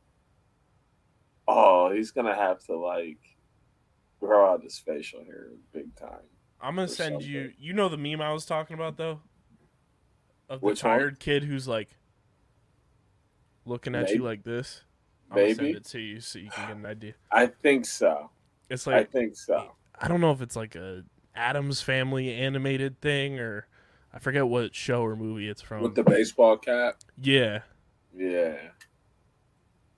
Oh, he's going to have to, like, grow out his facial hair big time. I'm going to send you... You know the meme I was talking about, though? Of the Which tired kid who's, like, looking at you like this? I'm going to send it to you so you can get an idea. I think so. It's like... I think so. I don't know if it's like a Addams Family animated thing or... I forget what show or movie it's from. With the baseball cap? Yeah. Yeah.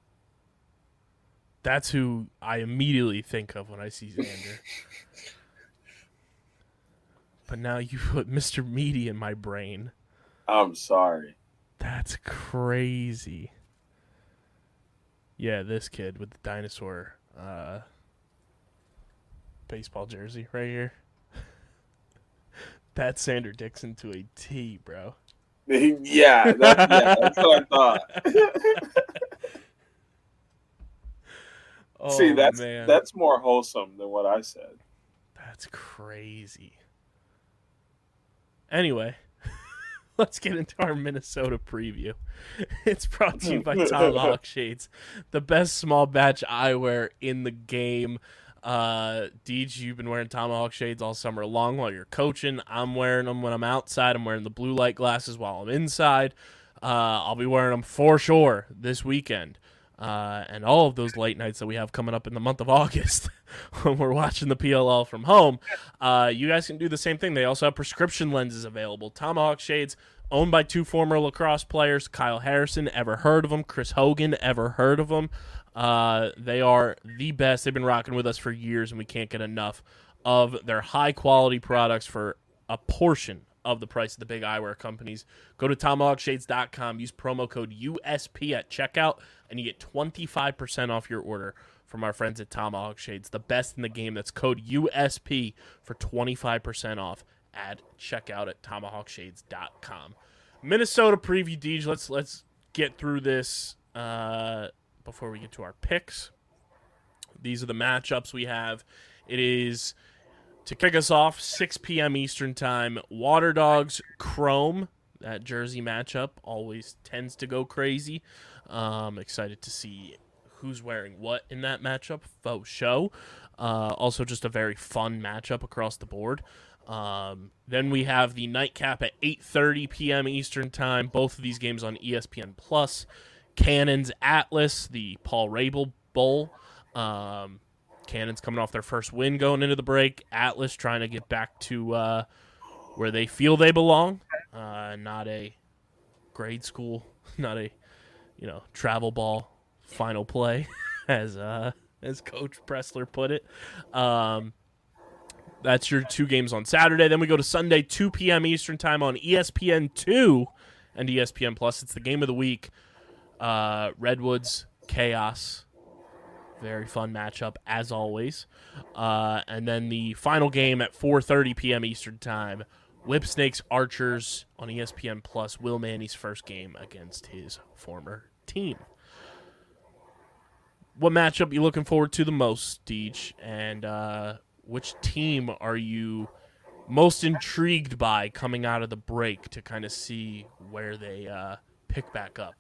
That's who I immediately think of when I see Xander. But now you put Mr. Meaty in my brain. I'm sorry. That's crazy. Yeah, this kid with the dinosaur baseball jersey right here. That's Xander Dixon to a T, bro. Yeah, that's what I thought. See, that's more wholesome than what I said. That's crazy. Anyway, let's get into our Minnesota preview. It's brought to you by Tomahawk Shades, the best small batch eyewear in the game. Deej, you've been wearing Tomahawk Shades all summer long while you're coaching. I'm wearing them when I'm outside. I'm wearing the blue light glasses while I'm inside. I'll be wearing them for sure this weekend. And all of those late nights that we have coming up in the month of August when we're watching the PLL from home. You guys can do the same thing. They also have prescription lenses available. Tomahawk Shades, owned by 2 former lacrosse players. Kyle Harrison, ever heard of them? Chris Hogan, ever heard of them? They are the best. They've been rocking with us for years, and we can't get enough of their high-quality products for a portion of the price of the big eyewear companies. Go to TomahawkShades.com. Use promo code USP at checkout, and you get 25% off your order from our friends at Tomahawk Shades. The best in the game. That's code USP for 25% off at checkout at TomahawkShades.com. Minnesota preview, Deej. Let's get through this before we get to our picks. These are the matchups we have. It is, to kick us off, 6 p.m. Eastern Time, Water Dogs Chrome. That Jersey matchup always tends to go crazy. Excited to see who's wearing what in that matchup. Faux show. Also just a very fun matchup across the board. Then we have the nightcap at 8:30 p.m. Eastern Time. Both of these games on ESPN+. Cannons Atlas, the Paul Rabel Bowl. Cannons coming off their first win going into the break. Atlas trying to get back to where they feel they belong. Not a grade school, not a travel ball final play, as Coach Pressler put it. That's your 2 games on Saturday. Then we go to Sunday, 2 p.m. Eastern Time on ESPN2 and ESPN+. It's the game of the week. Redwoods, Chaos. Very fun matchup, as always. And then the final game at 4:30 p.m. Eastern Time, Whipsnakes Archers on ESPN+. Will Manny's first game against his former team. What matchup are you looking forward to the most, Deej? And which team are you most intrigued by coming out of the break to kind of see where they pick back up?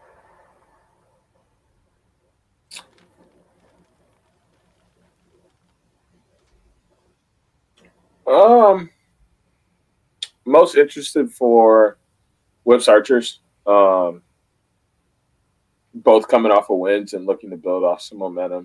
Most interested for Whips Archers. Both coming off of wins and looking to build off some momentum.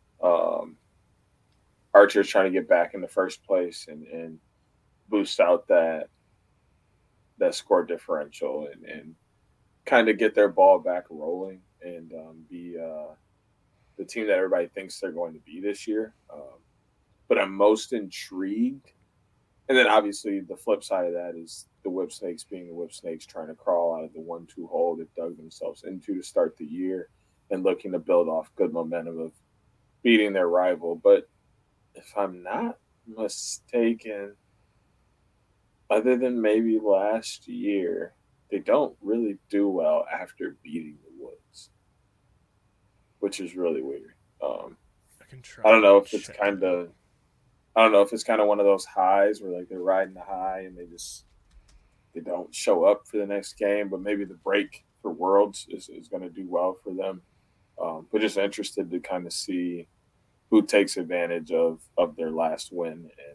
Archers trying to get back in the first place and boost out that score differential and kind of get their ball back rolling and be the team that everybody thinks they're going to be this year. But I'm most intrigued. And then obviously the flip side of that is the Whipsnakes being the Whipsnakes trying to crawl out of the 1-2 hole that dug themselves into to start the year and looking to build off good momentum of beating their rival. But if I'm not mistaken, other than maybe last year, they don't really do well after beating the Woods, which is really weird. I don't know if it's kind of one of those highs where like they're riding the high and they don't show up for the next game, but maybe the break for Worlds is going to do well for them. But just interested to kind of see who takes advantage of their last win and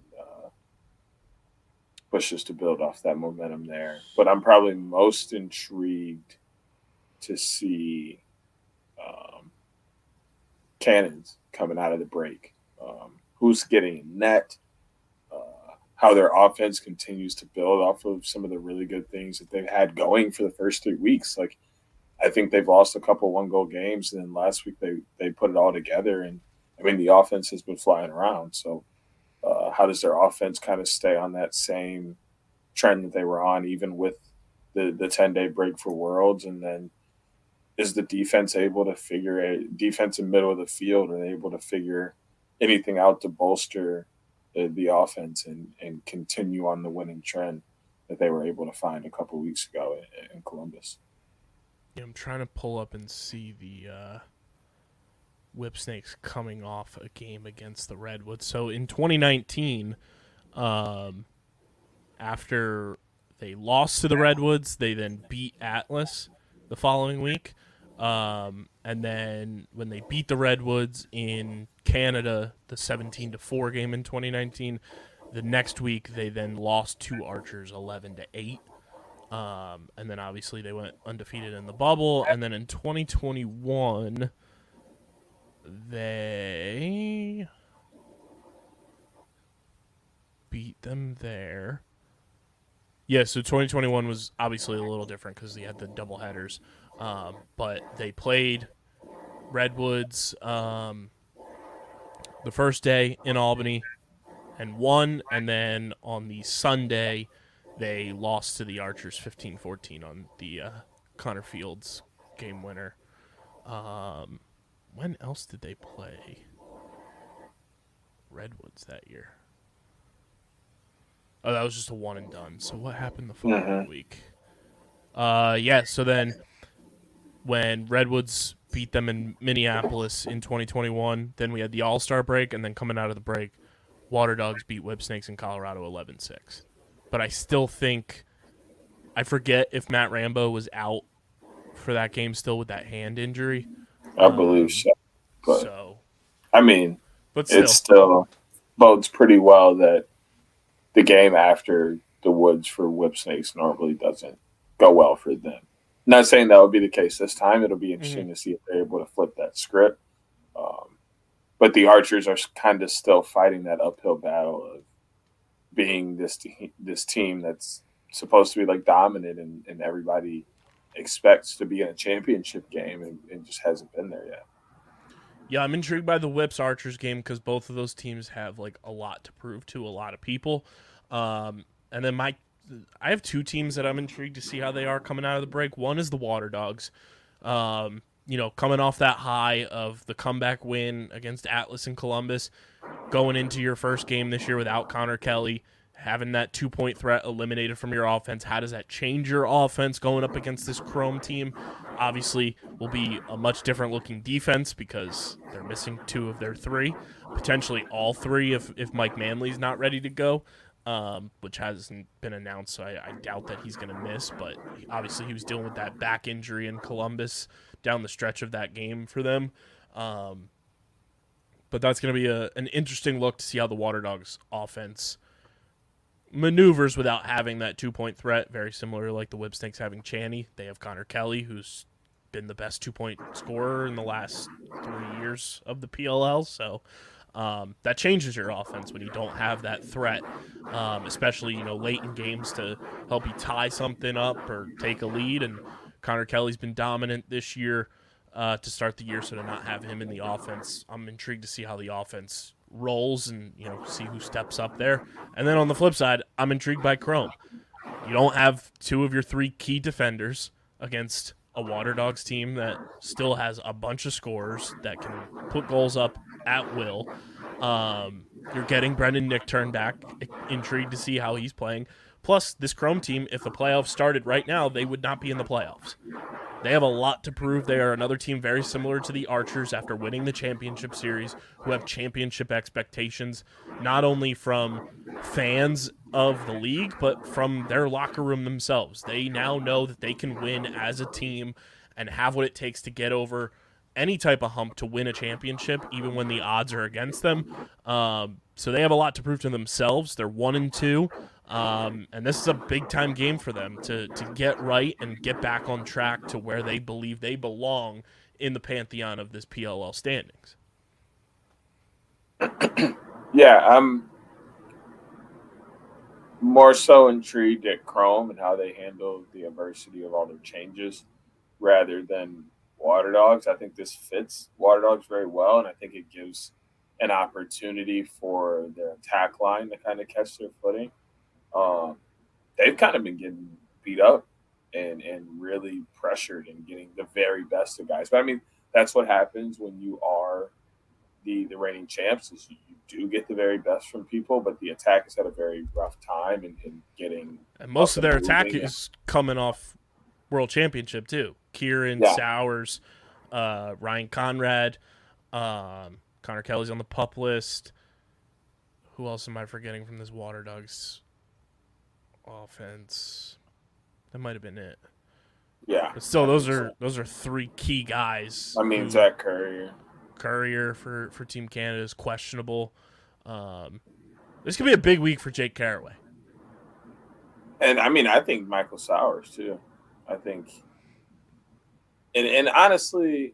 pushes to build off that momentum there. But I'm probably most intrigued to see Cannons coming out of the break. Who's getting net, how their offense continues to build off of some of the really good things that they've had going for the first 3 weeks. Like I think they've lost a couple 1-goal games, and then last week they put it all together. And I mean, the offense has been flying around. So how does their offense kind of stay on that same trend that they were on, even with the 10-day break for Worlds? And then is the defense able to figure a defense in middle of the field? Are they able to figure anything out to bolster the offense and continue on the winning trend that they were able to find a couple weeks ago in Columbus? Yeah, I'm trying to pull up and see the Whipsnakes coming off a game against the Redwoods. So in 2019, after they lost to the Redwoods, they then beat Atlas the following week. And then when they beat the Redwoods in Canada, the 17-4 game in 2019, the next week they then lost to Archers 11-8. And then obviously they went undefeated in the bubble. And then in 2021, they beat them there. Yeah, so 2021 was obviously a little different because they had the double headers. But they played Redwoods the first day in Albany and won. And then on the Sunday, they lost to the Archers 15-14 on the Connor Fields game winner. When else did they play Redwoods that year? Oh, that was just a one and done. So what happened the following week? So then when Redwoods beat them in Minneapolis in 2021, then we had the All-Star break, and then coming out of the break, Water Dogs beat Whipsnakes in Colorado 11-6. But I still think, I forget if Matt Rambo was out for that game still with that hand injury. I believe so. But, so, I mean, but it still bodes pretty well that the game after the Woods for Whipsnakes normally doesn't go well for them. Not saying that would be the case this time. It'll be interesting to see if they're able to flip that script. But the Archers are kind of still fighting that uphill battle of being this team that's supposed to be like dominant and everybody expects to be in a championship game and just hasn't been there yet. Yeah, I'm intrigued by the Whips Archers game because both of those teams have like a lot to prove to a lot of people. And then I have two teams that I'm intrigued to see how they are coming out of the break. One is the Water Dogs. Coming off that high of the comeback win against Atlas and Columbus, going into your first game this year without Connor Kelly, having that 2-point threat eliminated from your offense. How does that change your offense going up against this Chrome team? Obviously, will be a much different looking defense because they're missing 2 of their 3, potentially all 3 if Mike Manley's not ready to go, which hasn't been announced, so I doubt that he's going to miss. But obviously, he was dealing with that back injury in Columbus down the stretch of that game for them. But that's going to be an interesting look to see how the Water Dogs offense maneuvers without having that 2-point threat, very similar like the Whipsnakes having Channy. They have Connor Kelly, who's been the best 2-point scorer in the last 3 years of the PLL. So that changes your offense when you don't have that threat, especially late in games to help you tie something up or take a lead. And Connor Kelly's been dominant this year to start the year, so to not have him in the offense, I'm intrigued to see how the offense rolls and see who steps up there. And then on the flip side, I'm intrigued by Chrome. You don't have 2 of your 3 key defenders against a Water Dogs team that still has a bunch of scorers that can put goals up at will. You're getting Brendan Nichtern back. Intrigued to see how he's playing. Plus, this Chrome team, if the playoffs started right now, they would not be in the playoffs. They have a lot to prove. They are another team very similar to the Archers after winning the championship series, who have championship expectations, not only from fans of the league, but from their locker room themselves. They now know that they can win as a team and have what it takes to get over any type of hump to win a championship, even when the odds are against them. So they have a lot to prove to themselves. They're 1-2. And this is a big-time game for them to get right and get back on track to where they believe they belong in the pantheon of this PLL standings. Yeah, I'm more so intrigued at Chrome and how they handle the adversity of all their changes. rather than Water Dogs. I think this fits Water Dogs very well, and I think it gives an opportunity for their attack line to kind of catch their footing. They've kind of been getting beat up and really pressured and getting the very best of guys. But I mean, that's what happens when you are the reigning champs, is you do get the very best from people, but the attack has had a very rough time in getting. And most of their attack is coming off World Championship too. Kieran, Sowers, Ryan Conrad, Connor Kelly's on the pup list. Who else am I forgetting from this Water Dogs offense? That might have been it. Yeah. But still, those are three key guys. I mean, Zach Courier for Team Canada is questionable. This could be a big week for Jake Caraway. And I mean, I think Michael Sowers too. I think, and honestly,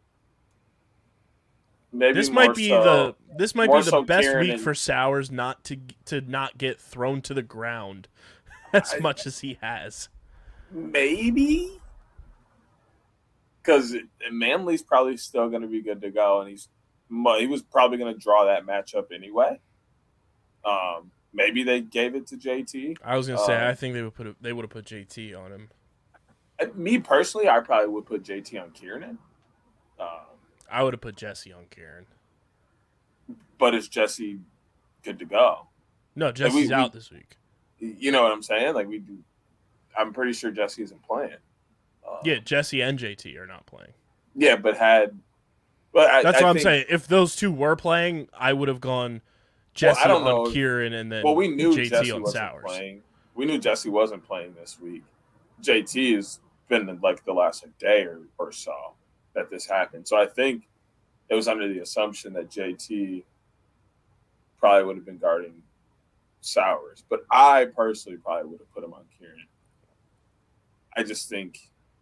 maybe this might be the best Kieran week for Sowers not to not get thrown to the ground as much as he has. Maybe. Because Manley's probably still going to be good to go, and he was probably going to draw that matchup anyway. Maybe they gave it to JT. I was going to say I think they would have put JT on him. Me personally, I probably would put JT on Kieran. I would have put Jesse on Kieran. But is Jesse good to go? No, Jesse's out this week. You know what I'm saying? I'm pretty sure Jesse isn't playing. Yeah, Jesse and JT are not playing. Yeah, that's what I'm saying. If those two were playing, I would have gone Jesse on Kieran and then we knew JT Jesse on wasn't Sowers. Playing. We knew Jesse wasn't playing this week. JT has been in the last day or so that this happened. So I think it was under the assumption that JT probably would have been guarding Sowers. But I personally probably would have put him on Kieran. I just think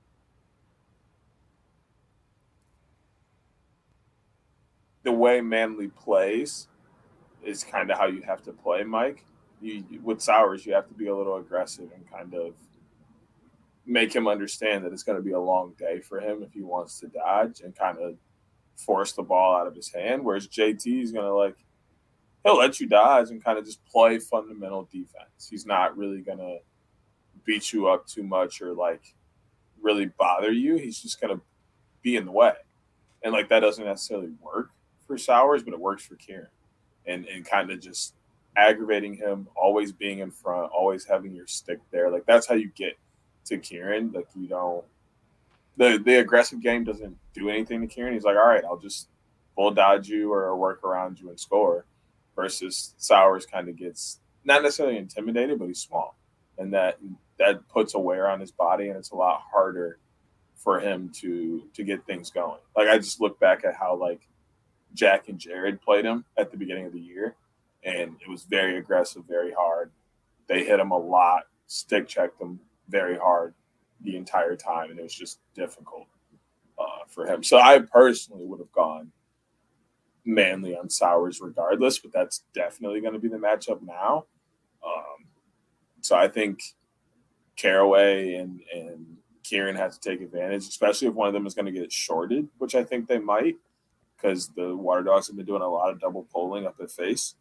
the way Manley plays is kind of how you have to play, Mike. With Sowers, you have to be a little aggressive and kind of make him understand that it's going to be a long day for him if he wants to dodge and kind of force the ball out of his hand. Whereas JT is going to he'll let you dodge and kind of just play fundamental defense. He's not really going to beat you up too much or really bother you. He's just going to be in the way. And that doesn't necessarily work for Sowers, but it works for Kieran. And kind of just aggravating him, always being in front, always having your stick there. That's how you get to Kieran. You don't the aggressive game doesn't do anything to Kieran. He's all right, I'll just bull dodge you or work around you and score. Versus Sowers kind of gets not necessarily intimidated, but he's small. And that puts a wear on his body, and it's a lot harder for him to get things going. I just look back at how Jack and Jared played him at the beginning of the year, and it was very aggressive, very hard. They hit him a lot, stick checked him very hard the entire time, and it was just difficult for him. So I personally would have gone Manley on Sowers regardless, but that's definitely going to be the matchup now. So I think Caraway and Kieran have to take advantage, especially if one of them is going to get shorted, which I think they might, because the Water Dogs have been doing a lot of double pulling up at face.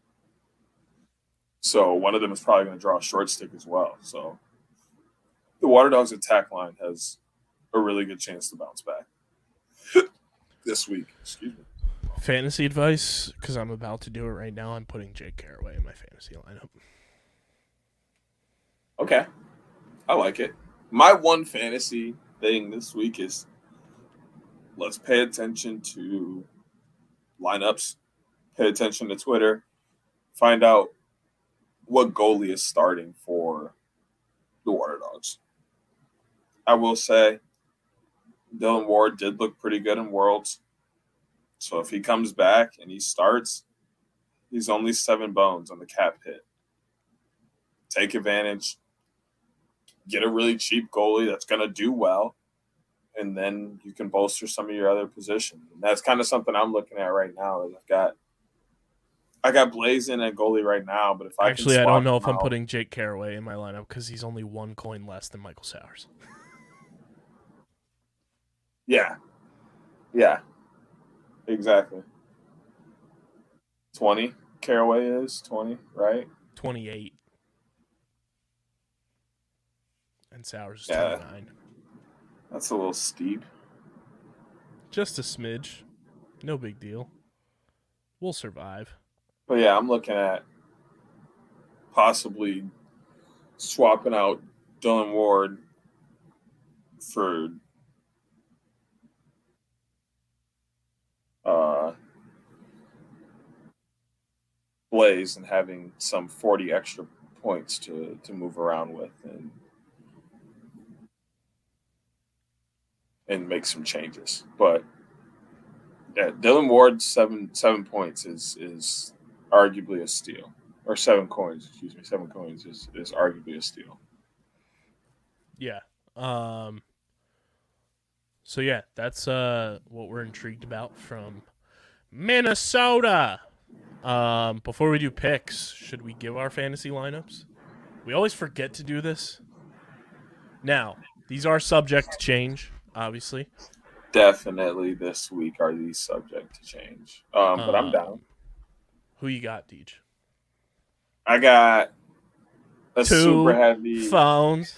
So one of them is probably going to draw a short stick as well. So the Water Dogs attack line has a really good chance to bounce back this week. Excuse me. Fantasy advice, because I'm about to do it right now. I'm putting Jake Caraway in my fantasy lineup. Okay. I like it. My one fantasy thing this week is let's pay attention to lineups, pay attention to Twitter, find out what goalie is starting for the Water Dogs. I will say Dylan Ward did look pretty good in Worlds. So if he comes back and he starts, he's only 7 bones on the cap hit. Take advantage. Get a really cheap goalie that's going to do well, and then you can bolster some of your other positions. And that's kind of something I'm looking at right now. I got Blazin at goalie right now, but if I don't know if I'm putting Jake Caraway in my lineup because he's only 1 coin less than Michael Sowers. Yeah. Yeah. Exactly. 20. Caraway is 20, right? 28. And Sowers is Yeah. 29. That's a little steep. Just a smidge. No big deal. We'll survive. But yeah, I'm looking at possibly swapping out Dylan Ward for Blaze and having some 40 extra points to move around with and make some changes. But yeah, Dylan Ward's seven points is arguably a steal. Or 7 coins, excuse me. 7 coins is arguably a steal. Yeah. So yeah, that's what we're intrigued about from Minnesota. Before we do picks, should we give our fantasy lineups? We always forget to do this. Now, these are subject to change, obviously. Definitely this week are these subject to change. But I'm down. Who you got, Deej? I got a 2 super heavy phones.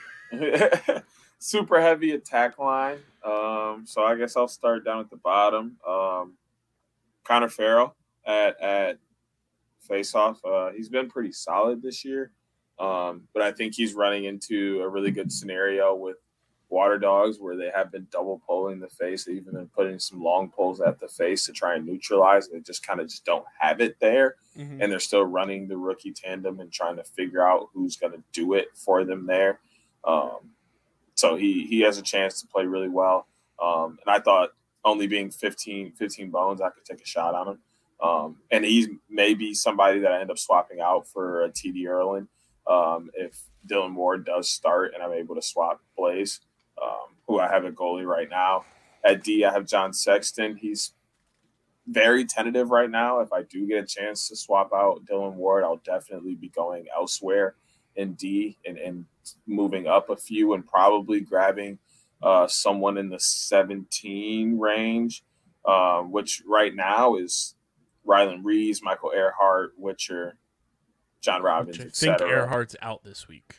super heavy attack line. So I guess I'll start down at the bottom. Connor Farrell at faceoff. He's been pretty solid this year. But I think he's running into a really good scenario with Water Dogs where they have been double pulling the face. They've even been putting some long pulls at the face to try and neutralize. They just kind of don't have it there. Mm-hmm. And they're still running the rookie tandem and trying to figure out who's going to do it for them there. So he has a chance to play really well. And I thought only being 15 bones, I could take a shot on him. And he's maybe somebody that I end up swapping out for a TD Erlin if Dylan Ward does start and I'm able to swap Blaze, who I have at goalie right now. At D, I have John Sexton. He's very tentative right now. If I do get a chance to swap out Dylan Ward, I'll definitely be going elsewhere in D and moving up a few and probably grabbing someone in the 17 range, which right now is Rylan Rees, Michael Earhart, Witcher, John Robbins, I etc. think Earhart's out this week.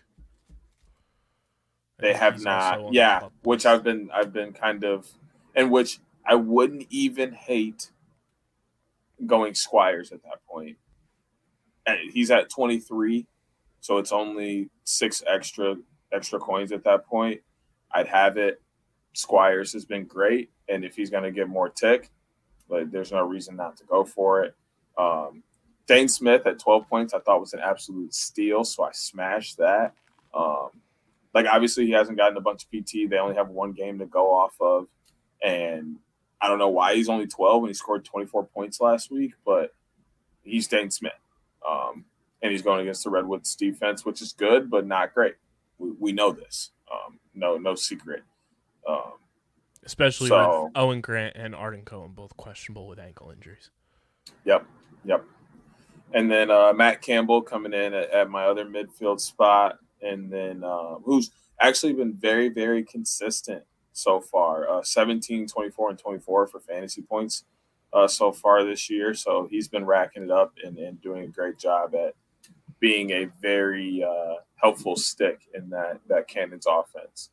They have not, yeah. Which I've been kind of, and which I wouldn't even hate going Squires at that point. And he's at 23, so it's only 6 extra coins at that point. I'd have it. Squires has been great, and if he's going to get more tick, but there's no reason not to go for it. Dane Smith at 12 points I thought was an absolute steal, so I smashed that. Obviously, he hasn't gotten a bunch of PT. They only have 1 game to go off of, and I don't know why he's only 12 and he scored 24 points last week, but he's Dane Smith. And he's going against the Redwoods defense, which is good, but not great. We know this. No secret. Especially with Owen Grant and Arden Cohen both questionable with ankle injuries. Yep. And then Matt Campbell coming in at my other midfield spot, and then who's actually been very, very consistent so far. 17, 24, and 24 for fantasy points so far this year. So he's been racking it up and doing a great job at being a very helpful stick in that Cannons offense,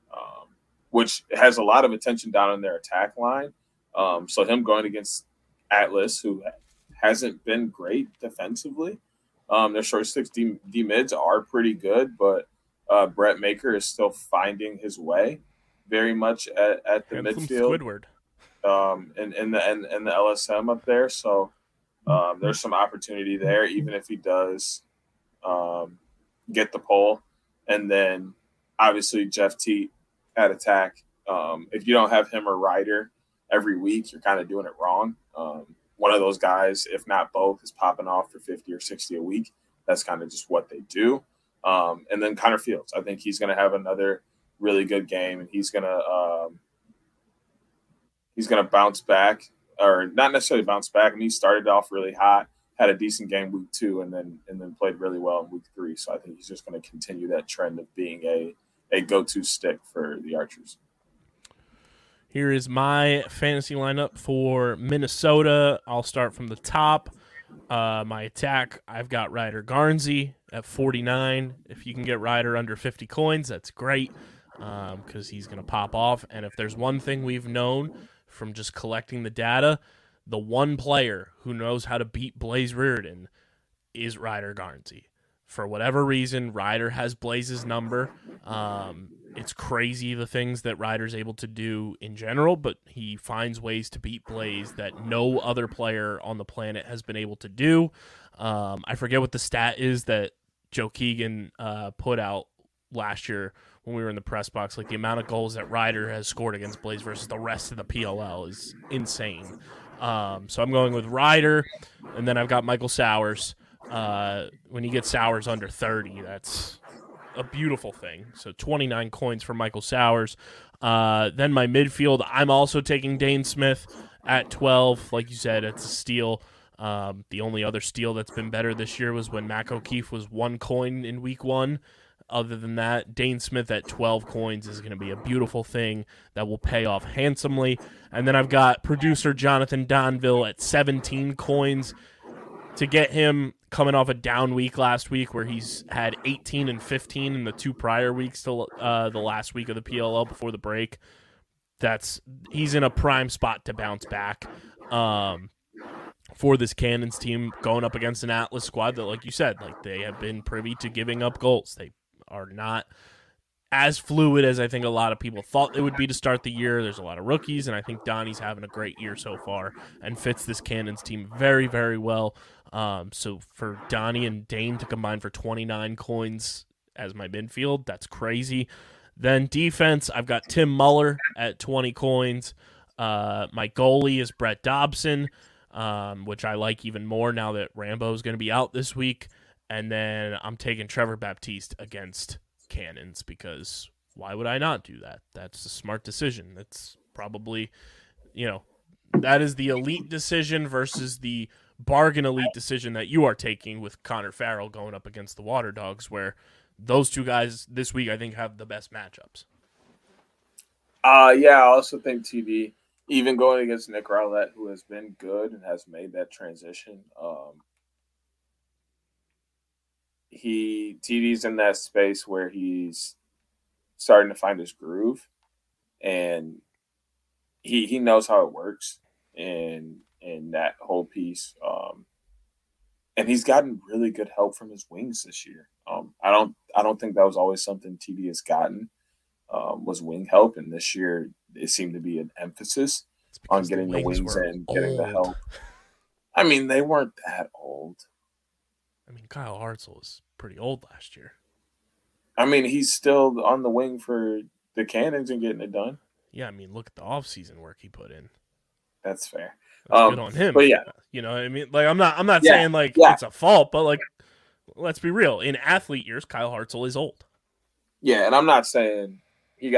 which has a lot of attention down in their attack line. So him going against Atlas, who hasn't been great defensively. Their short sticks D mids are pretty good, but Brett Maker is still finding his way very much at the midfield. Squidward. And the LSM up there. So there's some opportunity there, even if he does get the pull. And then obviously Jeff Teat at attack. If you don't have him or Ryder every week, you're kind of doing it wrong. One of those guys, if not both, is popping off for 50 or 60 a week. That's kind of just what they do. And then Connor Fields. I think he's going to have another really good game, and he's going to bounce back, or not necessarily bounce back. I mean, he started off really hot, had a decent game week 2, and then played really well in week 3. So I think he's just going to continue that trend of being a go-to stick for the Archers. Here is my fantasy lineup for Minnesota. I'll start from the top. My attack, I've got Ryder Garnsey at 49. If you can get Ryder under 50 coins, that's great because he's going to pop off. And if there's one thing we've known from just collecting the data, the one player who knows how to beat Blaze Riordan is Ryder Garnsey. For whatever reason, Ryder has Blaze's number. It's crazy the things that Ryder's able to do in general, but he finds ways to beat Blaze that no other player on the planet has been able to do. I forget what the stat is that Joe Keegan put out last year when we were in the press box. Like the amount of goals that Ryder has scored against Blaze versus the rest of the PLL is insane. So I'm going with Ryder, and then I've got Michael Sowers. When you get Sowers under 30, that's a beautiful thing. So 29 coins for Michael Sowers. Then my midfield, I'm also taking Dane Smith at 12. Like you said, it's a steal. The only other steal that's been better this year was when Mac O'Keefe was 1 coin in week 1. Other than that, Dane Smith at 12 coins is going to be a beautiful thing that will pay off handsomely. And then I've got producer Jonathan Donville at 17 coins. To get him coming off a down week last week where he's had 18 and 15 in the 2 prior weeks to the last week of the PLL before the break, he's in a prime spot to bounce back for this Cannons team going up against an Atlas squad that, like you said, like they have been privy to giving up goals. They are not as fluid as I think a lot of people thought they would be to start the year. There's a lot of rookies, and I think Donnie's having a great year so far and fits this Cannons team very, very well. So for Donnie and Dane to combine for 29 coins as my midfield, that's crazy. Then defense, I've got Tim Muller at 20 coins. My goalie is Brett Dobson, which I like even more now that Rambo is going to be out this week. And then I'm taking Trevor Baptiste against Cannons because why would I not do that? That's a smart decision. That's probably, that is the elite decision versus the bargain elite decision that you are taking with Connor Farrell going up against the Water Dogs, where those two guys this week I think have the best matchups. Yeah, I also think TD, even going against Nick Rowlett, who has been good and has made that transition, TD's in that space where he's starting to find his groove, and he knows how it works in that whole piece. And he's gotten really good help from his wings this year. I don't think that was always something TD has gotten, was wing help, and this year it seemed to be an emphasis on getting the wings and getting the help. I mean, they weren't that old. I mean, Kyle Hartzell was pretty old last year. I mean, he's still on the wing for the Cannons and getting it done. Yeah, I mean, look at the offseason work he put in. That's fair. That's good on him. But yeah, you know what I mean? Like, I'm not saying it's a fault, but like, let's be real. In athlete years, Kyle Hartzell is old. Yeah, and I'm not saying he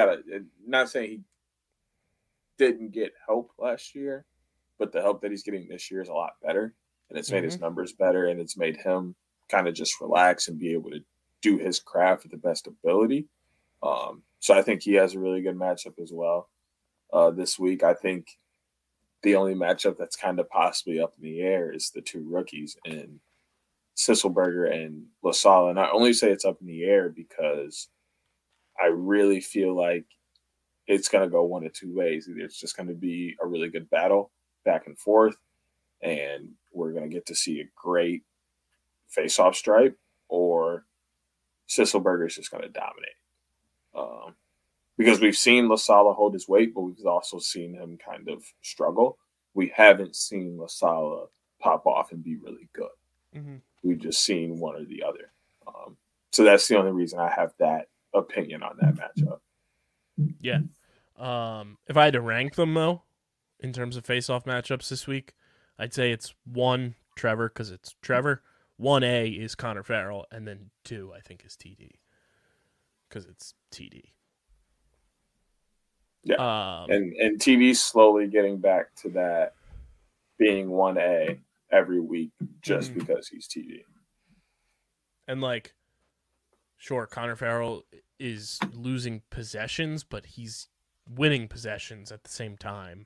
didn't get help last year, but the help that he's getting this year is a lot better, and it's made his numbers better, and it's made him kind of just relax and be able to do his craft with the best ability. So I think he has a really good matchup as well this week. I think the only matchup that's kind of possibly up in the air is the 2 rookies in Sisselberger and LaSalle. And I only say it's up in the air because I really feel like it's going to go one of 2 ways. Either it's just going to be a really good battle back and forth, and we're going to get to see a great face-off stripe, or Sisselberger is just going to dominate. Because we've seen LaSalle hold his weight, but we've also seen him kind of struggle. We haven't seen LaSalle pop off and be really good. Mm-hmm. We've just seen one or the other. So that's the only reason I have that opinion on that matchup. Yeah. If I had to rank them, though, in terms of face-off matchups this week, I'd say it's 1, Trevor, because it's Trevor. 1A is Connor Farrell, and then 2, I think, is TD, because it's TD. Yeah, and TD's slowly getting back to that being 1A every week just because he's TD. And, like, sure, Connor Farrell is losing possessions, but he's winning possessions at the same time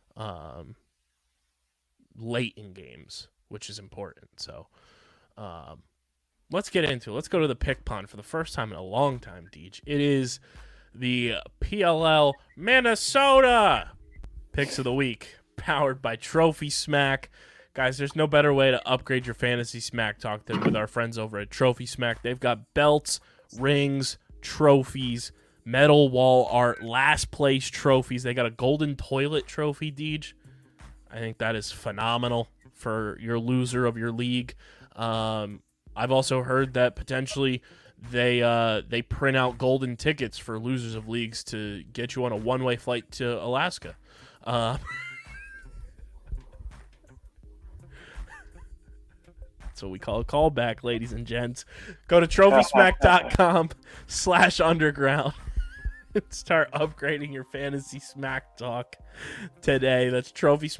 late in games, which is important. So let's get into it. Let's go to the pick pond for the first time in a long time, Deej. It is the PLL Minnesota Picks of the Week, powered by Trophy Smack. Guys, there's no better way to upgrade your fantasy smack talk than with our friends over at Trophy Smack. They've got belts, rings, trophies, medal wall art, last place trophies. They got a golden toilet trophy, Deej. I think that is phenomenal for your loser of your league. I've also heard that potentially they print out golden tickets for losers of leagues to get you on a one-way flight to Alaska. That's what we call a callback, ladies and gents. Go to trophysmack.com/underground and start upgrading your fantasy smack talk today. That's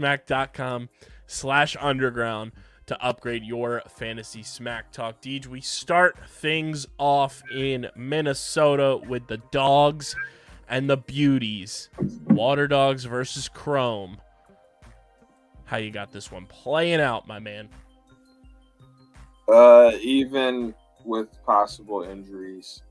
trophysmack.com/underground to upgrade your fantasy smack talk. Deej, we start things off in Minnesota with the Dogs and the Beauties. Water Dogs versus Chrome. How you got this one playing out, my man? Even with possible injuries,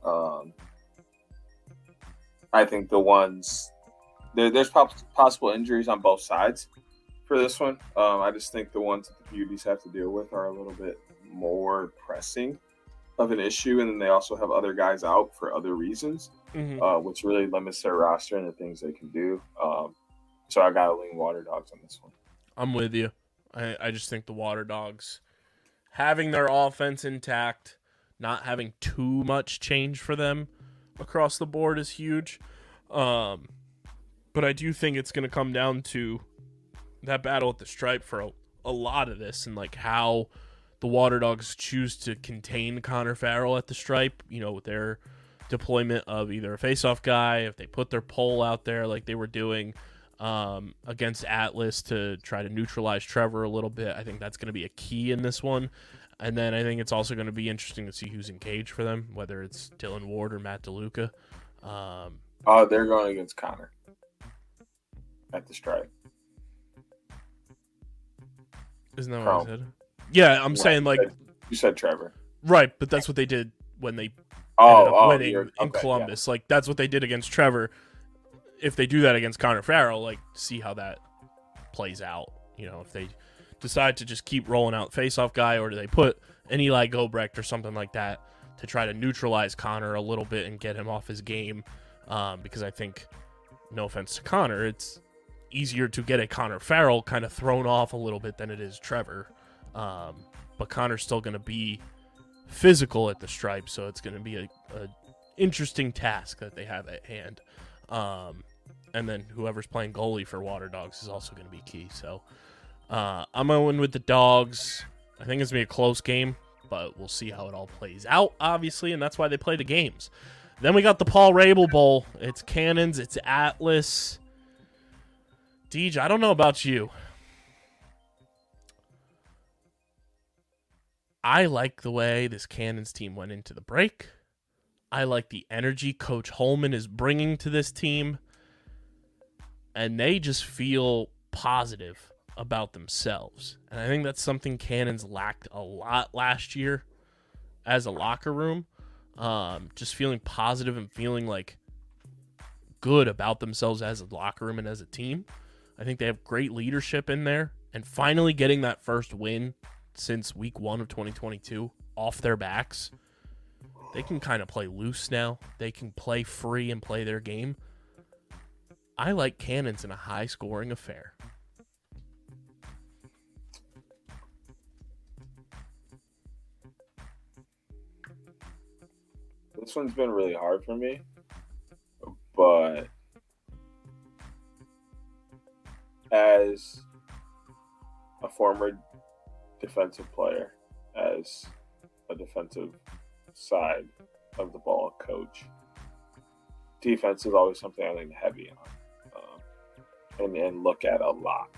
I think there's possible injuries on both sides for this one. I just think the ones that the Beauties have to deal with are a little bit more pressing of an issue, and then they also have other guys out for other reasons, which really limits their roster and the things they can do. So I gotta lean Water Dogs on this one. I'm with you. I just think the Water Dogs, having their offense intact, not having too much change for them across the board is huge. But I do think it's going to come down to that battle at the stripe for a lot of this, and like how the Water Dogs choose to contain Connor Farrell at the stripe, with their deployment of either a face-off guy, if they put their pole out there like they were doing against Atlas to try to neutralize Trevor a little bit. I think that's going to be a key in this one. And then I think it's also going to be interesting to see who's engaged for them, whether it's Dylan Ward or Matt DeLuca. They're going against Connor at the stripe. Isn't that what I said? Yeah, I'm saying like... You said Trevor. Right, but that's what they did when they ended up winning in Columbus. Yeah. Like, that's what they did against Trevor. If they do that against Connor Farrell, like, see how that plays out. If they decide to just keep rolling out face-off guy, or do they put an Eli Gobrecht or something like that to try to neutralize Connor a little bit and get him off his game? Because I think, no offense to Connor, it's easier to get a Connor Farrell kind of thrown off a little bit than it is Trevor. But Connor's still going to be physical at the stripe, so it's going to be a interesting task that they have at hand. And then whoever's playing goalie for Water Dogs is also going to be key. So I'm going with the Dogs. I think it's going to be a close game, but we'll see how it all plays out, obviously, and that's why they play the games. Then we got the Paul Rabel Bowl. It's Cannons. It's Atlas. Deej, I don't know about you. I like the way this Cannons team went into the break. I like the energy Coach Holman is bringing to this team. And they just feel positive about themselves. And I think that's something Cannons lacked a lot last year as a locker room. Just feeling positive and feeling like good about themselves as a locker room and as a team. I think they have great leadership in there. And finally getting that first win since week 1 of 2022 off their backs. They can kind of play loose now. They can play free and play their game. I like Cannons in a high-scoring affair. This one's been really hard for me, but as a former defensive player, as a defensive side of the ball coach, defense is always something I lean heavy on and look at a lot.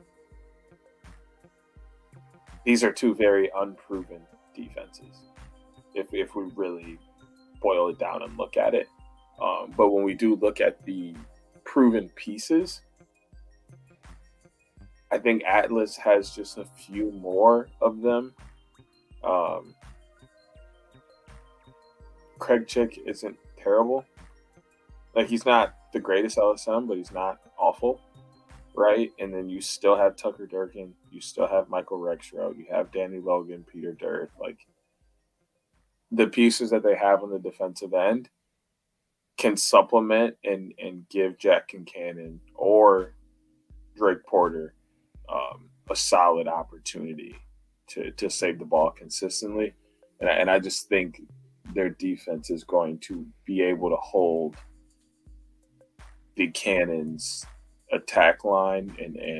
These are two very unproven defenses, if we really boil it down and look at it. But when we do look at the proven pieces. I think Atlas has just a few more of them. Craig Chick isn't terrible. Like, he's not the greatest LSM, but he's not awful, right? And then you still have Tucker Durkin. You still have Michael Rexroth. You have Danny Logan, Peter Durth. Like, the pieces that they have on the defensive end can supplement and give Jack Concannon or Drake Porter a solid opportunity to save the ball consistently. And I just think their defense is going to be able to hold the Cannons attack line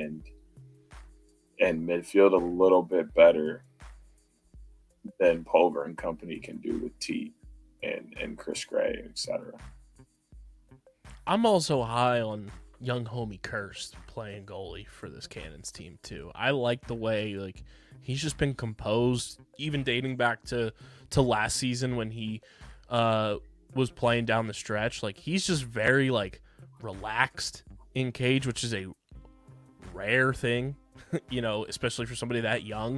and midfield a little bit better than Pulver and company can do with T and Chris Gray, etc. I'm also high on young homie Kirst playing goalie for this Cannons team too. I like the way, like, he's just been composed, even dating back to last season when he was playing down the stretch. Like, he's just very, like, relaxed in cage, which is a rare thing, you know, especially for somebody that young.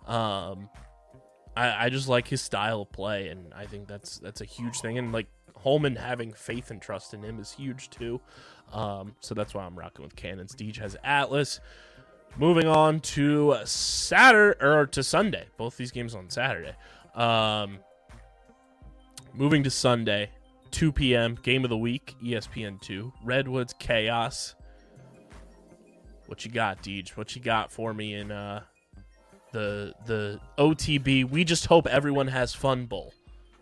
I just like his style of play, and I think that's a huge thing. And, like, Holman having faith and trust in him is huge too. So that's why I'm rocking with Cannons. Deej has Atlas. Moving on to Sunday. Both these games on Saturday. Moving to Sunday, 2 p.m. Game of the week, ESPN2. Redwoods Chaos. What you got, Deej? What you got for me in the OTB? We just hope everyone has fun bowl.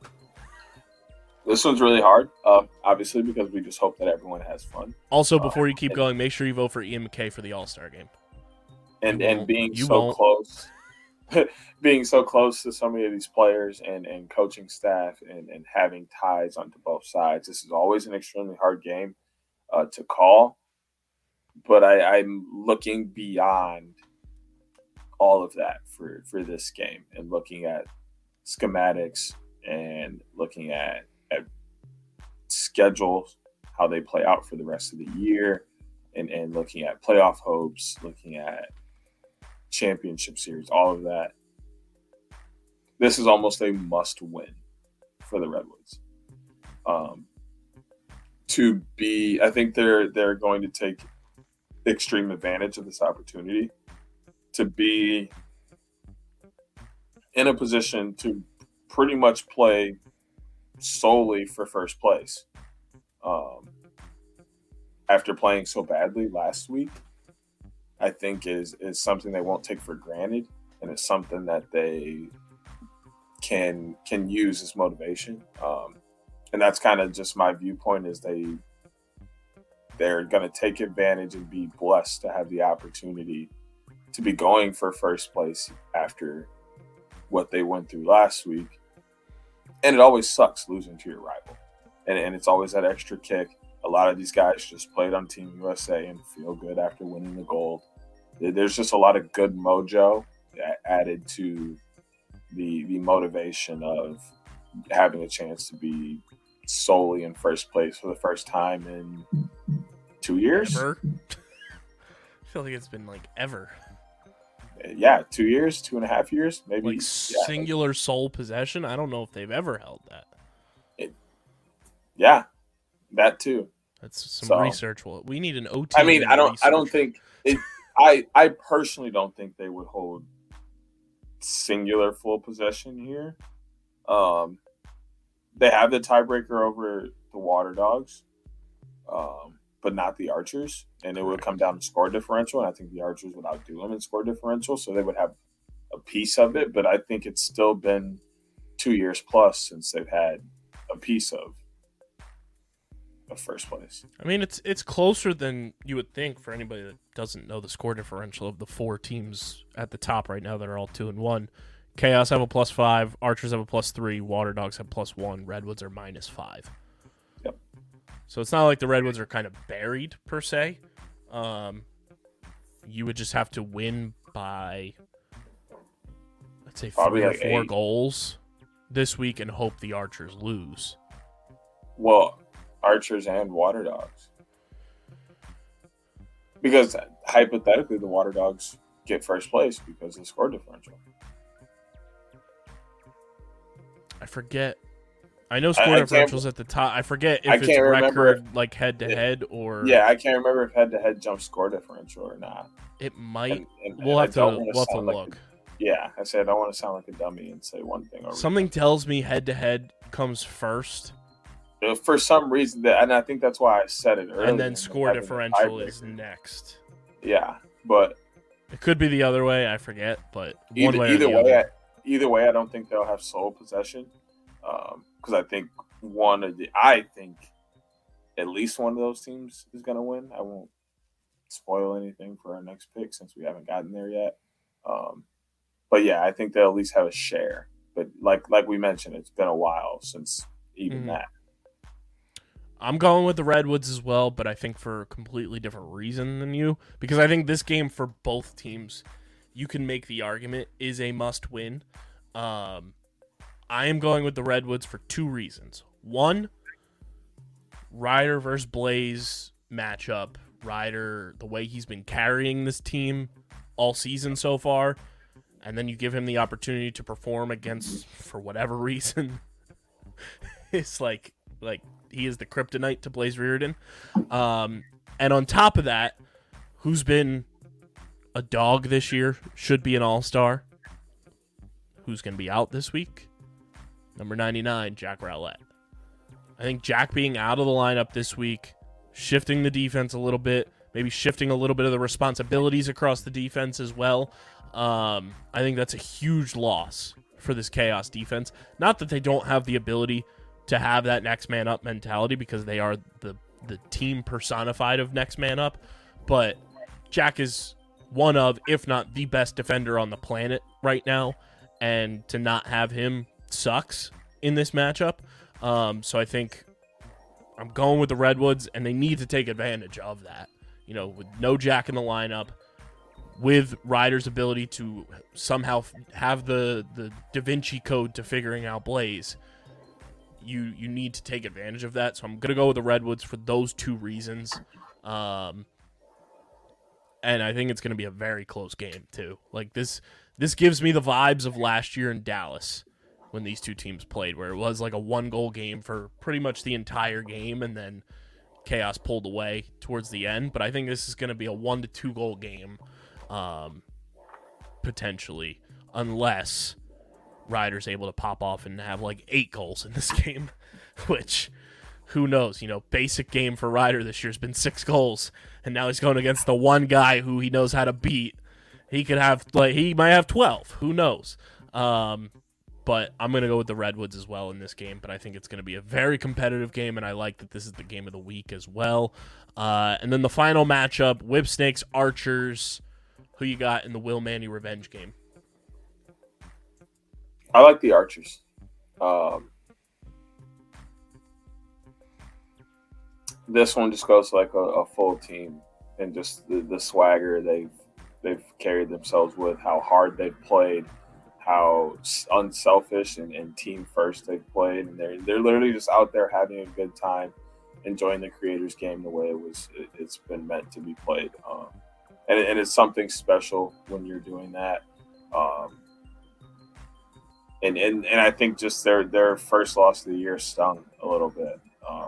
This one's really hard, obviously, because we just hope that everyone has fun. Also, before you keep going, make sure you vote for Ian McKay for the All-Star game. And being so close, being so close to so many of these players and coaching staff and having ties onto both sides, this is always an extremely hard game to call. But I'm looking beyond all of that for this game and looking at schematics and looking at schedules, how they play out for the rest of the year, and looking at playoff hopes, looking at championship series, all of that. This is almost a must-win for the Redwoods. I think they're going to take extreme advantage of this opportunity to be in a position to pretty much play solely for first place. After playing so badly last week, I think is something they won't take for granted, and it's something that they can use as motivation. And that's kind of just my viewpoint, is they're going to take advantage and be blessed to have the opportunity to be going for first place after what they went through last week. And it always sucks losing to your rival. And it's always that extra kick. A lot of these guys just played on Team USA and feel good after winning the gold. There's just a lot of good mojo added to the motivation of having a chance to be solely in first place for the first time in 2 years. Ever? I feel like it's been like ever. Yeah, 2 years, 2.5 years, maybe. Like singular sole possession. I don't know if they've ever held that. Yeah, that too. That's some research. Well, we need an OT. I mean, I don't think it. I personally don't think they would hold singular full possession here. They have the tiebreaker over the Water Dogs, but not the Archers, and it would come down to score differential. And I think the Archers would outdo them in score differential, so they would have a piece of it. But I think it's still been 2 years plus since they've had a piece of first place. I mean, it's closer than you would think for anybody that doesn't know the score differential of the four teams at the top right now that are all 2-1. Chaos have a +5, Archers have a +3, Water Dogs have +1, Redwoods are -5. Yep. So it's not like the Redwoods are kind of buried per se. You would just have to win by, let's say, probably 3 or like 4 8 goals this week and hope the Archers lose. Well, Archers and Water Dogs. Because hypothetically, the Water Dogs get first place because of the score differential. I forget. I know score differential's at the top. I forget if it's record like head to head or. Yeah, I can't remember if head to head jumps score differential or not. It might. We'll have to look. Yeah, I said I don't want to sound like a dummy and say one thing. Something tells me head to head comes first. For some reason, and I think that's why I said it earlier. And then score differential is next. Yeah, but it could be the other way. I forget, but either way, I don't think they'll have sole possession. Because I think at least one of those teams is going to win. I won't spoil anything for our next pick since we haven't gotten there yet. But yeah, I think they'll at least have a share. But like we mentioned, it's been a while since even that. I'm going with the Redwoods as well, but I think for a completely different reason than you. Because I think this game for both teams, you can make the argument, is a must-win. I am going with the Redwoods for two reasons. One, Ryder versus Blaze matchup. Ryder, the way he's been carrying this team all season so far, and then you give him the opportunity to perform against, for whatever reason, it's like he is the kryptonite to Blaze Reardon. And on top of that, who's been a dog this year, should be an all-star. Who's going to be out this week? Number 99, Jack Rowlett. I think Jack being out of the lineup this week, shifting the defense a little bit, maybe shifting a little bit of the responsibilities across the defense as well. I think that's a huge loss for this Chaos defense. Not that they don't have the ability to have that next man up mentality, because they are the team personified of next man up, but Jack is one of, if not the best defender on the planet right now, and to not have him sucks in this matchup. So I think I'm going with the Redwoods, and they need to take advantage of that. You know, with no Jack in the lineup, with Ryder's ability to somehow have the Da Vinci Code to figuring out Blaze, you need to take advantage of that. So I'm going to go with the Redwoods for those two reasons. And I think it's going to be a very close game, too. Like, this gives me the vibes of last year in Dallas when these two teams played, where it was like a one-goal game for pretty much the entire game, and then Chaos pulled away towards the end. But I think this is going to be a 1 to 2 goal game, potentially, unless Ryder's able to pop off and have like 8 goals in this game, which, who knows? You know, basic game for Ryder this year has been 6 goals, and now he's going against the one guy who he knows how to beat. He could have, he might have 12. Who knows? But I'm going to go with the Redwoods as well in this game, but I think it's going to be a very competitive game, and I like that this is the game of the week as well. And then the final matchup, Whipsnakes, Archers. Who you got in the Will Manny revenge game? I like the Archers. This one just goes like a full team, and just the swagger they've carried themselves with, how hard they've played, how unselfish and team first they've played, and they're literally just out there having a good time, enjoying the Creators game the way it's been meant to be played. And it's something special when you're doing that. And I think just their first loss of the year stung a little bit.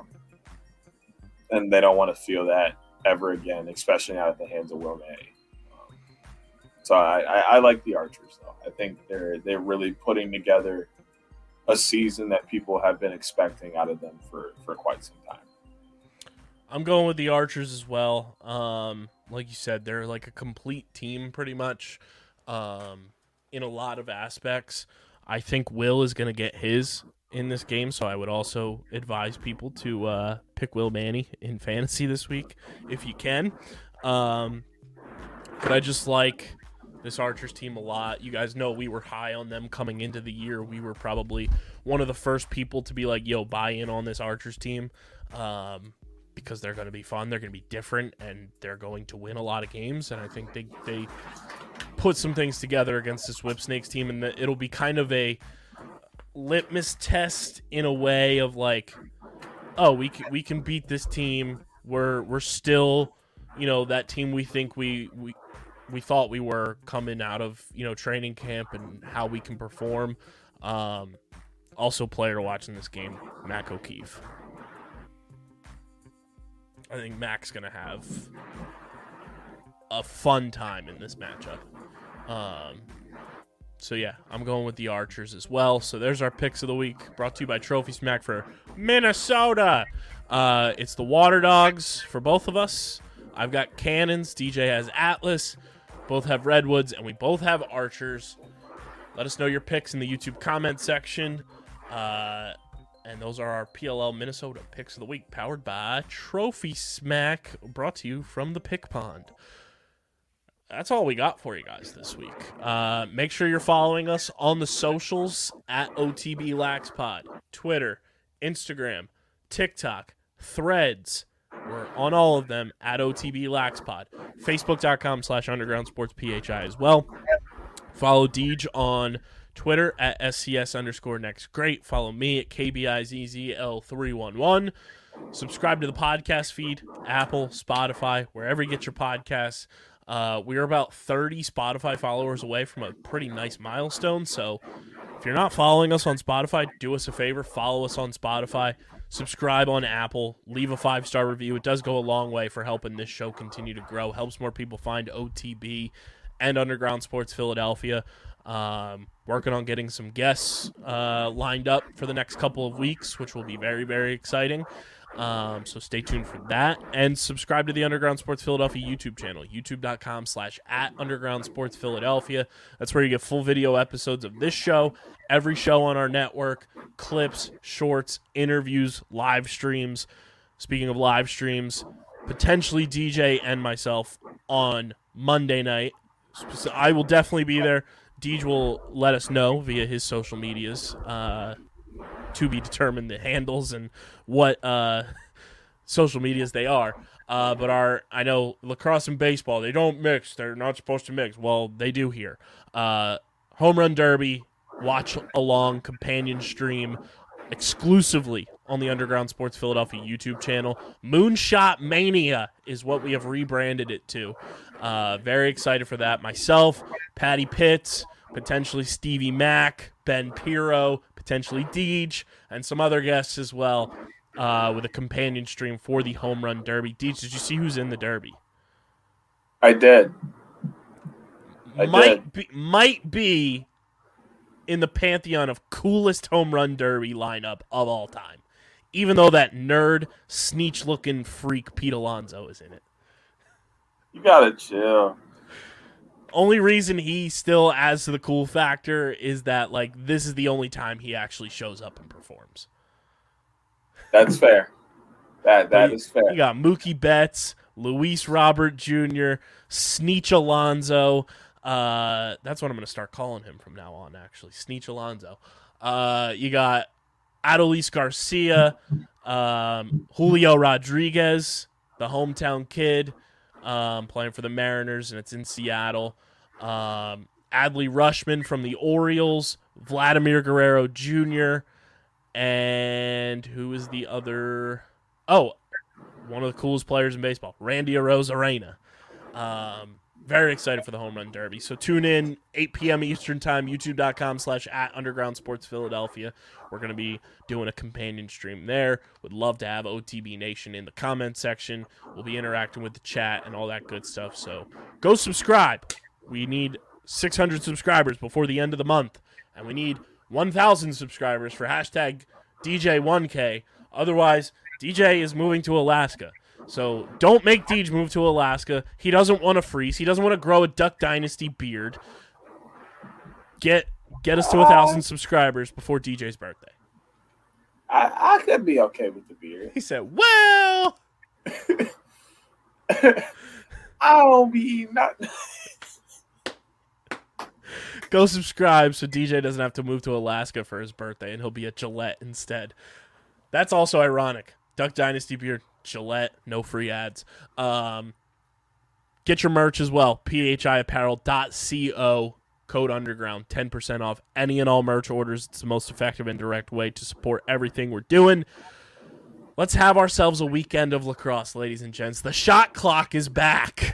And they don't want to feel that ever again, especially not at the hands of Will Manny. So I like the Archers, though. I think they're really putting together a season that people have been expecting out of them for quite some time. I'm going with the Archers as well. Like you said, they're like a complete team pretty much in a lot of aspects. I think Will is going to get his in this game, so I would also advise people to pick Will Manny in fantasy this week if you can. But I just like this Archers team a lot. You guys know we were high on them coming into the year. We were probably one of the first people to be like, yo, buy in on this Archers team, because they're going to be fun, they're going to be different, and they're going to win a lot of games. And I think they put some things together against this Whipsnakes team, and it'll be kind of a litmus test in a way of like, oh, we can beat this team. We're still, that team we think we thought we were coming out of, training camp and how we can perform. Also, player to watch in this game, Mac O'Keefe. I think Mac's going to have a fun time in this matchup. So, yeah, I'm going with the Archers as well. So there's our picks of the week, brought to you by Trophy Smack for Minnesota. It's the Water Dogs for both of us. I've got Cannons. DJ has Atlas. Both have Redwoods, and we both have Archers. Let us know your picks in the YouTube comment section. And those are our PLL Minnesota picks of the week, powered by Trophy Smack, brought to you from the Pick Pond. That's all we got for you guys this week. Make sure you're following us on the socials at OTBLaxPod. Twitter, Instagram, TikTok, Threads. We're on all of them at OTBLaxPod. Facebook.com/UndergroundSportsPHI as well. Follow Deej on Twitter at SCS_NextGreat. Follow me at KBIZZL311. Subscribe to the podcast feed, Apple, Spotify, wherever you get your podcasts. We are about 30 Spotify followers away from a pretty nice milestone. So if you're not following us on Spotify, do us a favor. Follow us on Spotify. Subscribe on Apple. Leave a 5-star review. It does go a long way for helping this show continue to grow. Helps more people find OTB and Underground Sports Philadelphia. Working on getting some guests lined up for the next couple of weeks, which will be very, very exciting. So stay tuned for that. And subscribe to the Underground Sports Philadelphia YouTube channel, youtube.com/@Underground Sports Philadelphia. That's where you get full video episodes of this show, every show on our network, clips, shorts, interviews, live streams. Speaking of live streams, potentially DJ and myself on Monday night. So I will definitely be there. Deej will let us know via his social medias, to be determined, the handles and what social medias they are. But I know lacrosse and baseball, they don't mix. They're not supposed to mix. Well, they do here. Home Run Derby, watch along, companion stream exclusively on the Underground Sports Philadelphia YouTube channel. Moonshot Mania is what we have rebranded it to. Very excited for that. Myself, Patty Pitts, potentially Stevie Mack, Ben Piro, potentially Deej, and some other guests as well, with a companion stream for the Home Run Derby. Deej, did you see who's in the Derby? I did. Might be in the pantheon of coolest Home Run Derby lineup of all time, even though that nerd, sneech-looking freak Pete Alonso is in it. You gotta chill. Only reason he still adds to the cool factor is that, this is the only time he actually shows up and performs. That's fair. That is fair. You got Mookie Betts, Luis Robert Jr., Sneech Alonso. That's what I'm going to start calling him from now on, actually. Sneech Alonso. You got Adolis Garcia, Julio Rodriguez, the hometown kid, playing for the Mariners, and it's in Seattle. Adley Rushman from the Orioles, Vladimir Guerrero Jr., and who is the other? Oh, one of the coolest players in baseball, Randy Arozarena. Very excited for the Home Run Derby. So tune in, 8 p.m. Eastern Time, youtube.com/@Underground Sports Philadelphia. We're going to be doing a companion stream there. Would love to have OTB Nation in the comment section. We'll be interacting with the chat and all that good stuff. So go subscribe. We need 600 subscribers before the end of the month. And we need 1,000 subscribers for hashtag DJ1K. Otherwise, DJ is moving to Alaska. So don't make Deej move to Alaska. He doesn't want to freeze. He doesn't want to grow a Duck Dynasty beard. Get us to 1,000 subscribers before DJ's birthday. I could be okay with the beard. He said, well. I'll be not. Go subscribe so DJ doesn't have to move to Alaska for his birthday and he'll be at Gillette instead. That's also ironic. Duck Dynasty beard. Gillette, no free ads. Get your merch as well. phiapparel.co, code underground, 10% off any and all merch orders. It's the most effective and direct way to support everything we're doing. let's have ourselves a weekend of lacrosse, ladies and gents. The shot clock is back.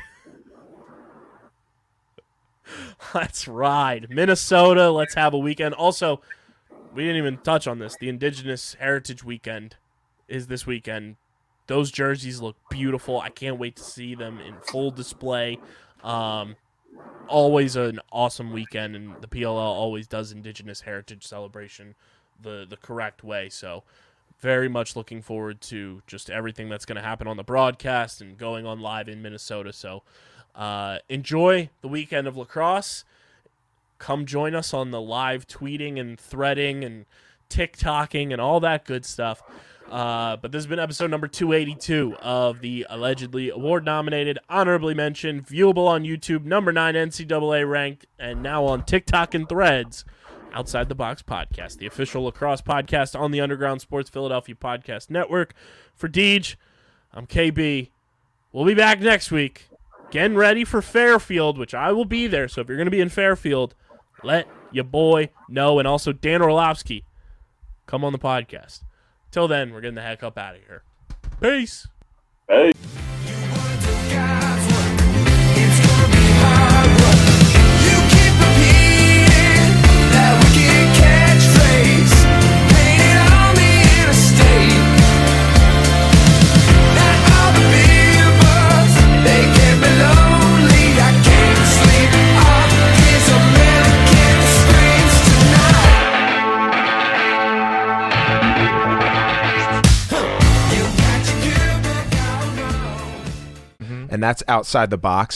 Let's ride. Minnesota, let's have a weekend. Also, we didn't even touch on this. The Indigenous Heritage Weekend is this weekend. Those jerseys look beautiful. I can't wait to see them in full display. Always an awesome weekend, and the PLL always does Indigenous Heritage celebration the correct way. So very much looking forward to just everything that's going to happen on the broadcast and going on live in Minnesota. So enjoy the weekend of lacrosse. Come join us on the live tweeting and threading and TikToking and all that good stuff. But this has been episode number 282 of the allegedly award-nominated, honorably mentioned, viewable on YouTube, number 9 NCAA ranked, and now on TikTok and Threads, Outside the Box Podcast, the official lacrosse podcast on the Underground Sports Philadelphia Podcast Network. For Deej, I'm KB. We'll be back next week, getting ready for Fairfield, which I will be there. So if you're going to be in Fairfield, let your boy know. And also Dan Orlovsky, come on the podcast. Till then, we're getting the heck up out of here. Peace. Hey. And that's Outside the Box.